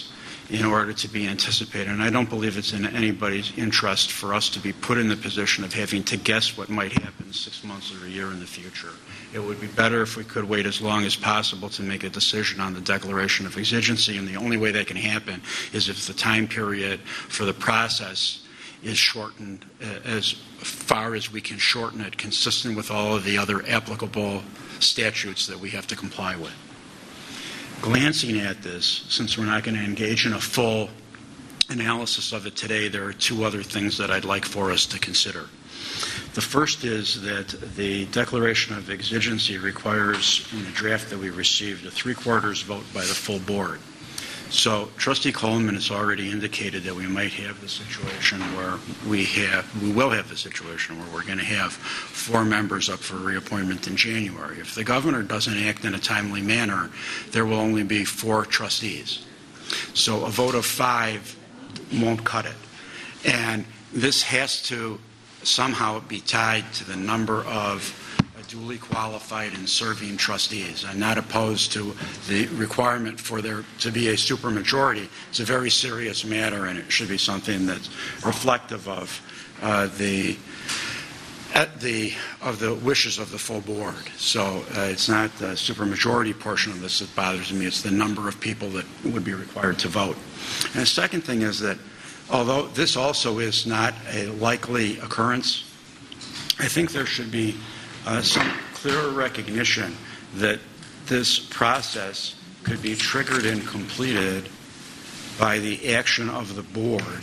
in order to be anticipated. And I don't believe it's in anybody's interest for us to be put in the position of having to guess what might happen six months or a year in the future. It would be better if we could wait as long as possible to make a decision on the declaration of exigency, and the only way that can happen is if the time period for the process is shortened as far as we can shorten it, consistent with all of the other applicable statutes that we have to comply with. Glancing at this, since we're not going to engage in a full analysis of it today, there are two other things that I'd like for us to consider. The first is that the declaration of exigency requires, in the draft that we received, a three-quarters vote by the full board. So Trustee Coleman has already indicated that we might have the situation where we have, we will have the situation where we're going to have four members up for reappointment in January. If the governor doesn't act in a timely manner, there will only be four trustees. So a vote of five won't cut it. And this has to somehow be tied to the number of duly qualified and serving trustees. I'm not opposed to the requirement for there to be a supermajority. It's a very serious matter, and it should be something that's reflective of uh, the at the of the wishes of the full board. So uh, it's not the supermajority portion of this that bothers me. It's the number of people that would be required to vote. And the second thing is that although this also is not a likely occurrence, I think there should be Uh, some clearer recognition that this process could be triggered and completed by the action of the board,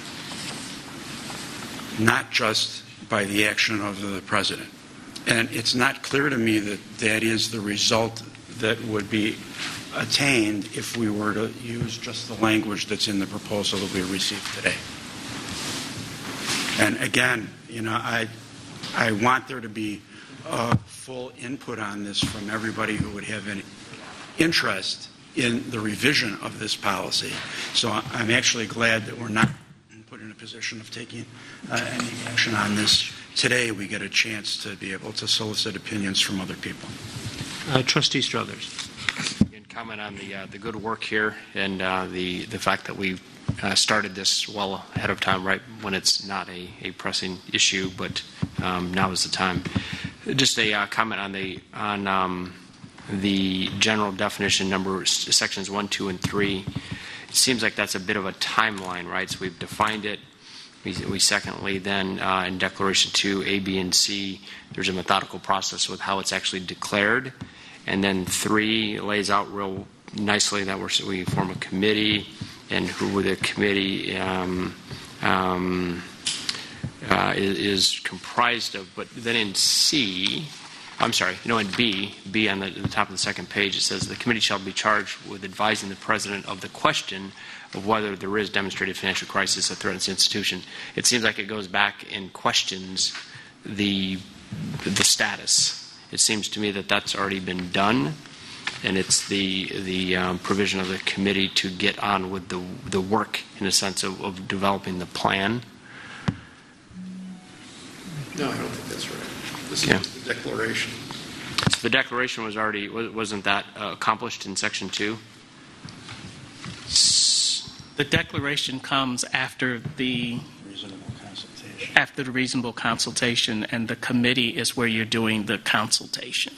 not just by the action of the president. And it's not clear to me that that is the result that would be attained if we were to use just the language that's in the proposal that we received today. And again, you know, I I want there to be Uh, full input on this from everybody who would have any interest in the revision of this policy. So I'm actually glad that we're not put in a position of taking uh, any action on this today. We get a chance to be able to solicit opinions from other people. Uh, Trustee Struthers. Again, comment on the uh, the good work here and uh, the the fact that we uh, started this well ahead of time, right when it's not a, a pressing issue, but um, now is the time. Just a uh, comment on the on um, the general definition number sections one, two, and three. It seems like that's a bit of a timeline, right? So we've defined it. We, we secondly then uh, in declaration two, A, B, and C, there's a methodical process with how it's actually declared, and then three lays out real nicely that we're, we form a committee and who the committee. Um, um, Uh, is, is comprised of, but then in C, I'm sorry, no, in B, B on the, the top of the second page, it says the committee shall be charged with advising the president of the question of whether there is demonstrated financial crisis that threatens the institution. It seems like it goes back and questions the the status. It seems to me that that's already been done, and it's the the um, provision of the committee to get on with the the work in a sense of, of developing the plan. No, I don't think that's right. This Yeah. is the declaration. So the declaration was already, wasn't that uh, accomplished in section two? The declaration comes after the reasonable consultation. After the reasonable consultation, and the committee is where you're doing the consultation.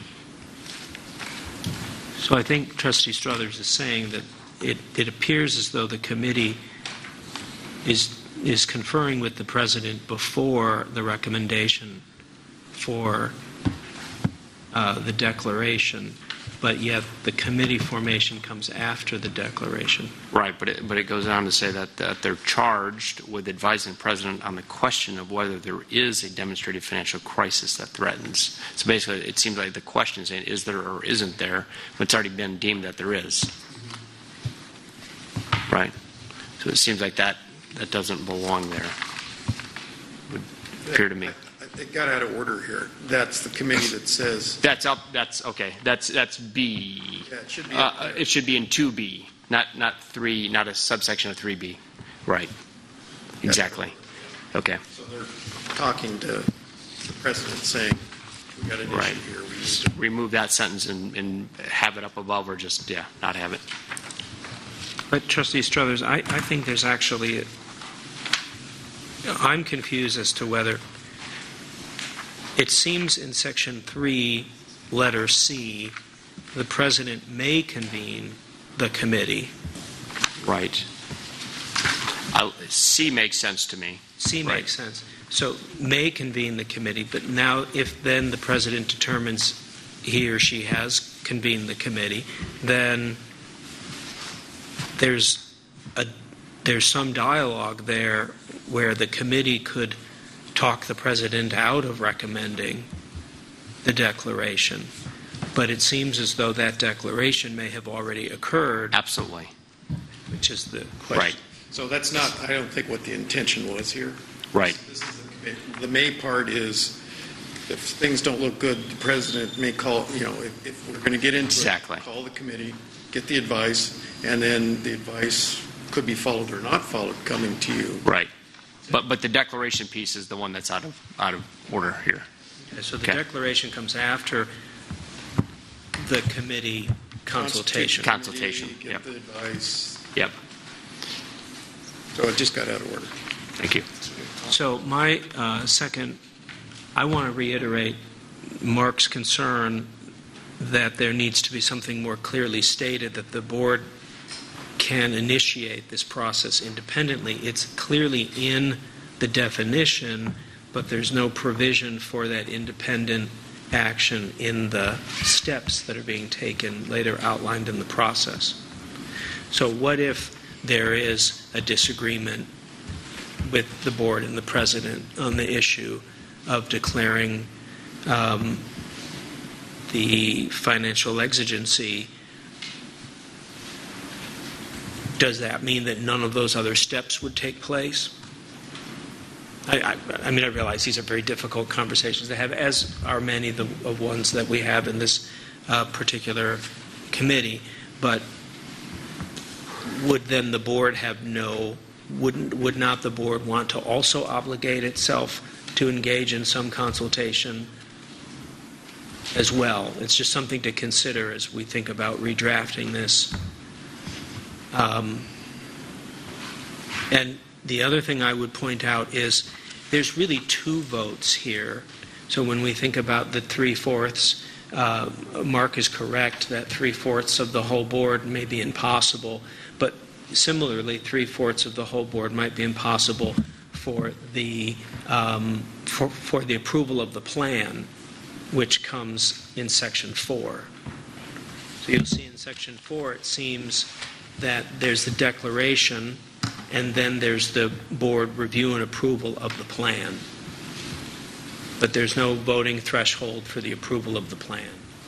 So I think Trustee Struthers is saying that it, it appears as though the committee is is conferring with the president before the recommendation for uh, the declaration, but yet the committee formation comes after the declaration. Right, but it, but it goes on to say that, that they're charged with advising the president on the question of whether there is a demonstrated financial crisis that threatens. So basically, it seems like the question is saying, is there or isn't there, but it's already been deemed that there is. Right. So it seems like that that doesn't belong there, would appear to me. It got out of order here. That's the committee that says. That's up. That's okay. That's that's B. Yeah, it should be. Uh, it should be in two B, not not three, not a subsection of three B. Right. Exactly. Okay. So they're talking to the president, saying, "We got an right. issue here. We need to remove that sentence and, and have it up above, or just yeah, not have it." But Trustee Struthers, I, I think there's actually, a, I'm confused as to whether, it seems in Section three, letter C, the President may convene the committee. Right. I, C makes sense to me. C right. makes sense. So may convene the committee, but now if then the President determines he or she has convened the committee, then there's a there's some dialogue there where the committee could talk the President out of recommending the declaration. But it seems as though that declaration may have already occurred. Absolutely. Which is the question. Right. So that's not, I don't think, what the intention was here. Right. This, this is the, the may part is if things don't look good, the President may call, you know, if, if we're going to get into exactly. it, call the committee, get the advice, and then the advice could be followed or not followed coming to you. Right. But but the declaration piece is the one that's out of out of order here. Okay, so the okay. declaration comes after the committee consultation. Consultation. Get yep. the advice. Yep. So it just got out of order. Thank you. So my uh, second, I want to reiterate Mark's concern that there needs to be something more clearly stated, that the board can initiate this process independently. It's clearly in the definition, but there's no provision for that independent action in the steps that are being taken later outlined in the process. So what if there is a disagreement with the board and the President on the issue of declaring um, the financial exigency? Does that mean that none of those other steps would take place? I, I, I mean, I realize these are very difficult conversations to have, as are many of the of ones that we have in this uh, particular committee. But would then the board have no, wouldn't, would not the board want to also obligate itself to engage in some consultation as well? It's just something to consider as we think about redrafting this. Um, and the other thing I would point out is there's really two votes here. So when we think about the three-fourths, uh, Mark is correct that three-fourths of the whole board may be impossible, but similarly, three-fourths of the whole board might be impossible for the um, for, for the approval of the plan, which comes in Section four. So you'll see in Section four, it seems that there's the declaration, and then there's the board review and approval of the plan. But there's no voting threshold for the approval of the plan.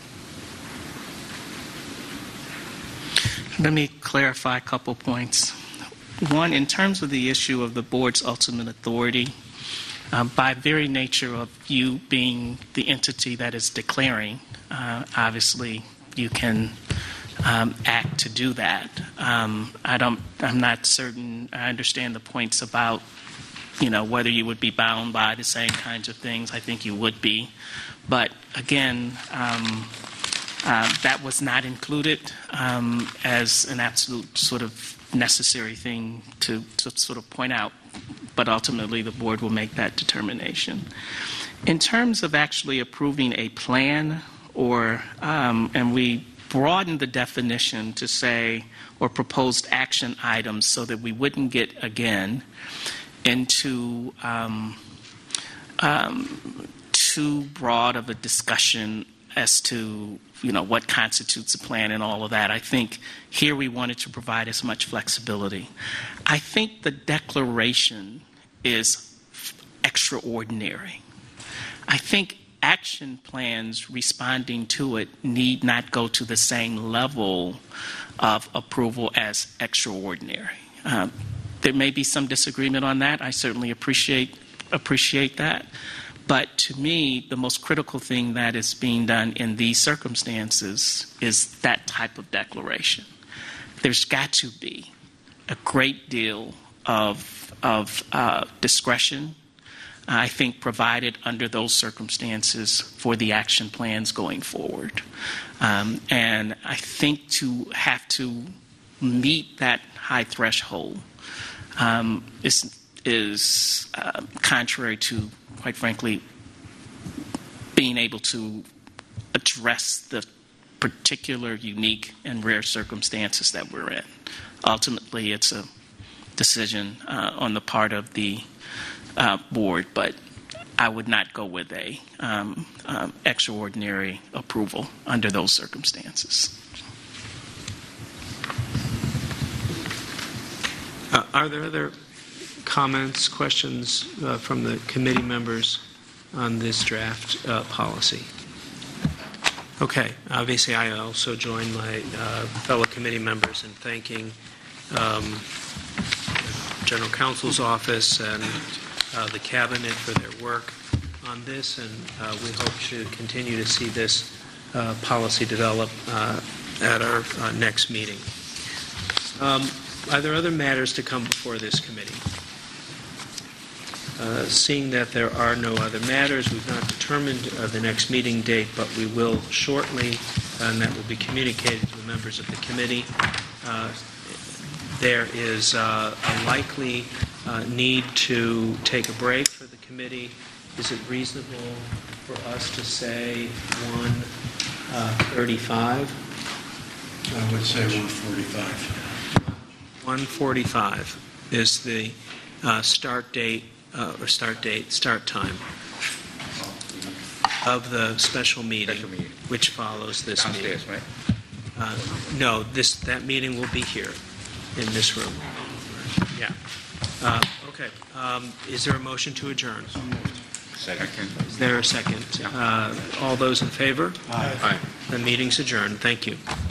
Let me clarify a couple points. One, in terms of the issue of the board's ultimate authority, uh, by very nature of you being the entity that is declaring, uh, obviously you can Um, act to do that. Um, I don't. I'm not certain. I understand the points about, you know, whether you would be bound by the same kinds of things. I think you would be, but again, um, uh, that was not included um, as an absolute sort of necessary thing to, to sort of point out. But ultimately, the board will make that determination. In terms of actually approving a plan, or um, and we broaden the definition to say, or proposed action items, so that we wouldn't get, again, into um, um, too broad of a discussion as to, you know, what constitutes a plan and all of that. I think here we wanted to provide as much flexibility. I think the declaration is extraordinary. I think action plans responding to it need not go to the same level of approval as extraordinary. Um, there may be some disagreement on that. I certainly appreciate appreciate that. But to me, the most critical thing that is being done in these circumstances is that type of declaration. There's got to be a great deal of, of uh, discretion, I think, provided under those circumstances for the action plans going forward. Um, and I think to have to meet that high threshold um, is, is uh, contrary to, quite frankly, being able to address the particular, unique, and rare circumstances that we're in. Ultimately, it's a decision uh, on the part of the uh, board, but I would not go with a um, um, extraordinary approval under those circumstances. Uh, are there other comments, questions uh, from the committee members on this draft uh, policy? Okay. Obviously, I also join my uh, fellow committee members in thanking um, General Counsel's office and uh, the Cabinet for their work on this, and uh, we hope to continue to see this uh, policy develop uh, at our uh, next meeting. Um, are there other matters to come before this committee? Uh, seeing that there are no other matters, we've not determined uh, the next meeting date, but we will shortly, and that will be communicated to the members of the committee. Uh, there is uh, a likely uh, need to take a break for the committee. Is it reasonable for us to say one thirty-five? I would say one forty-five. one forty-five is the uh, start date, uh, or start date, start time of the special meeting, Special meeting. which follows this meeting. Downstairs, right? Uh, no, this that meeting will be here in this room. Yeah. Uh, okay. Um, is there a motion to adjourn? Second. Is there a second? Uh, all those in favor? Aye. The meeting's adjourned. Thank you.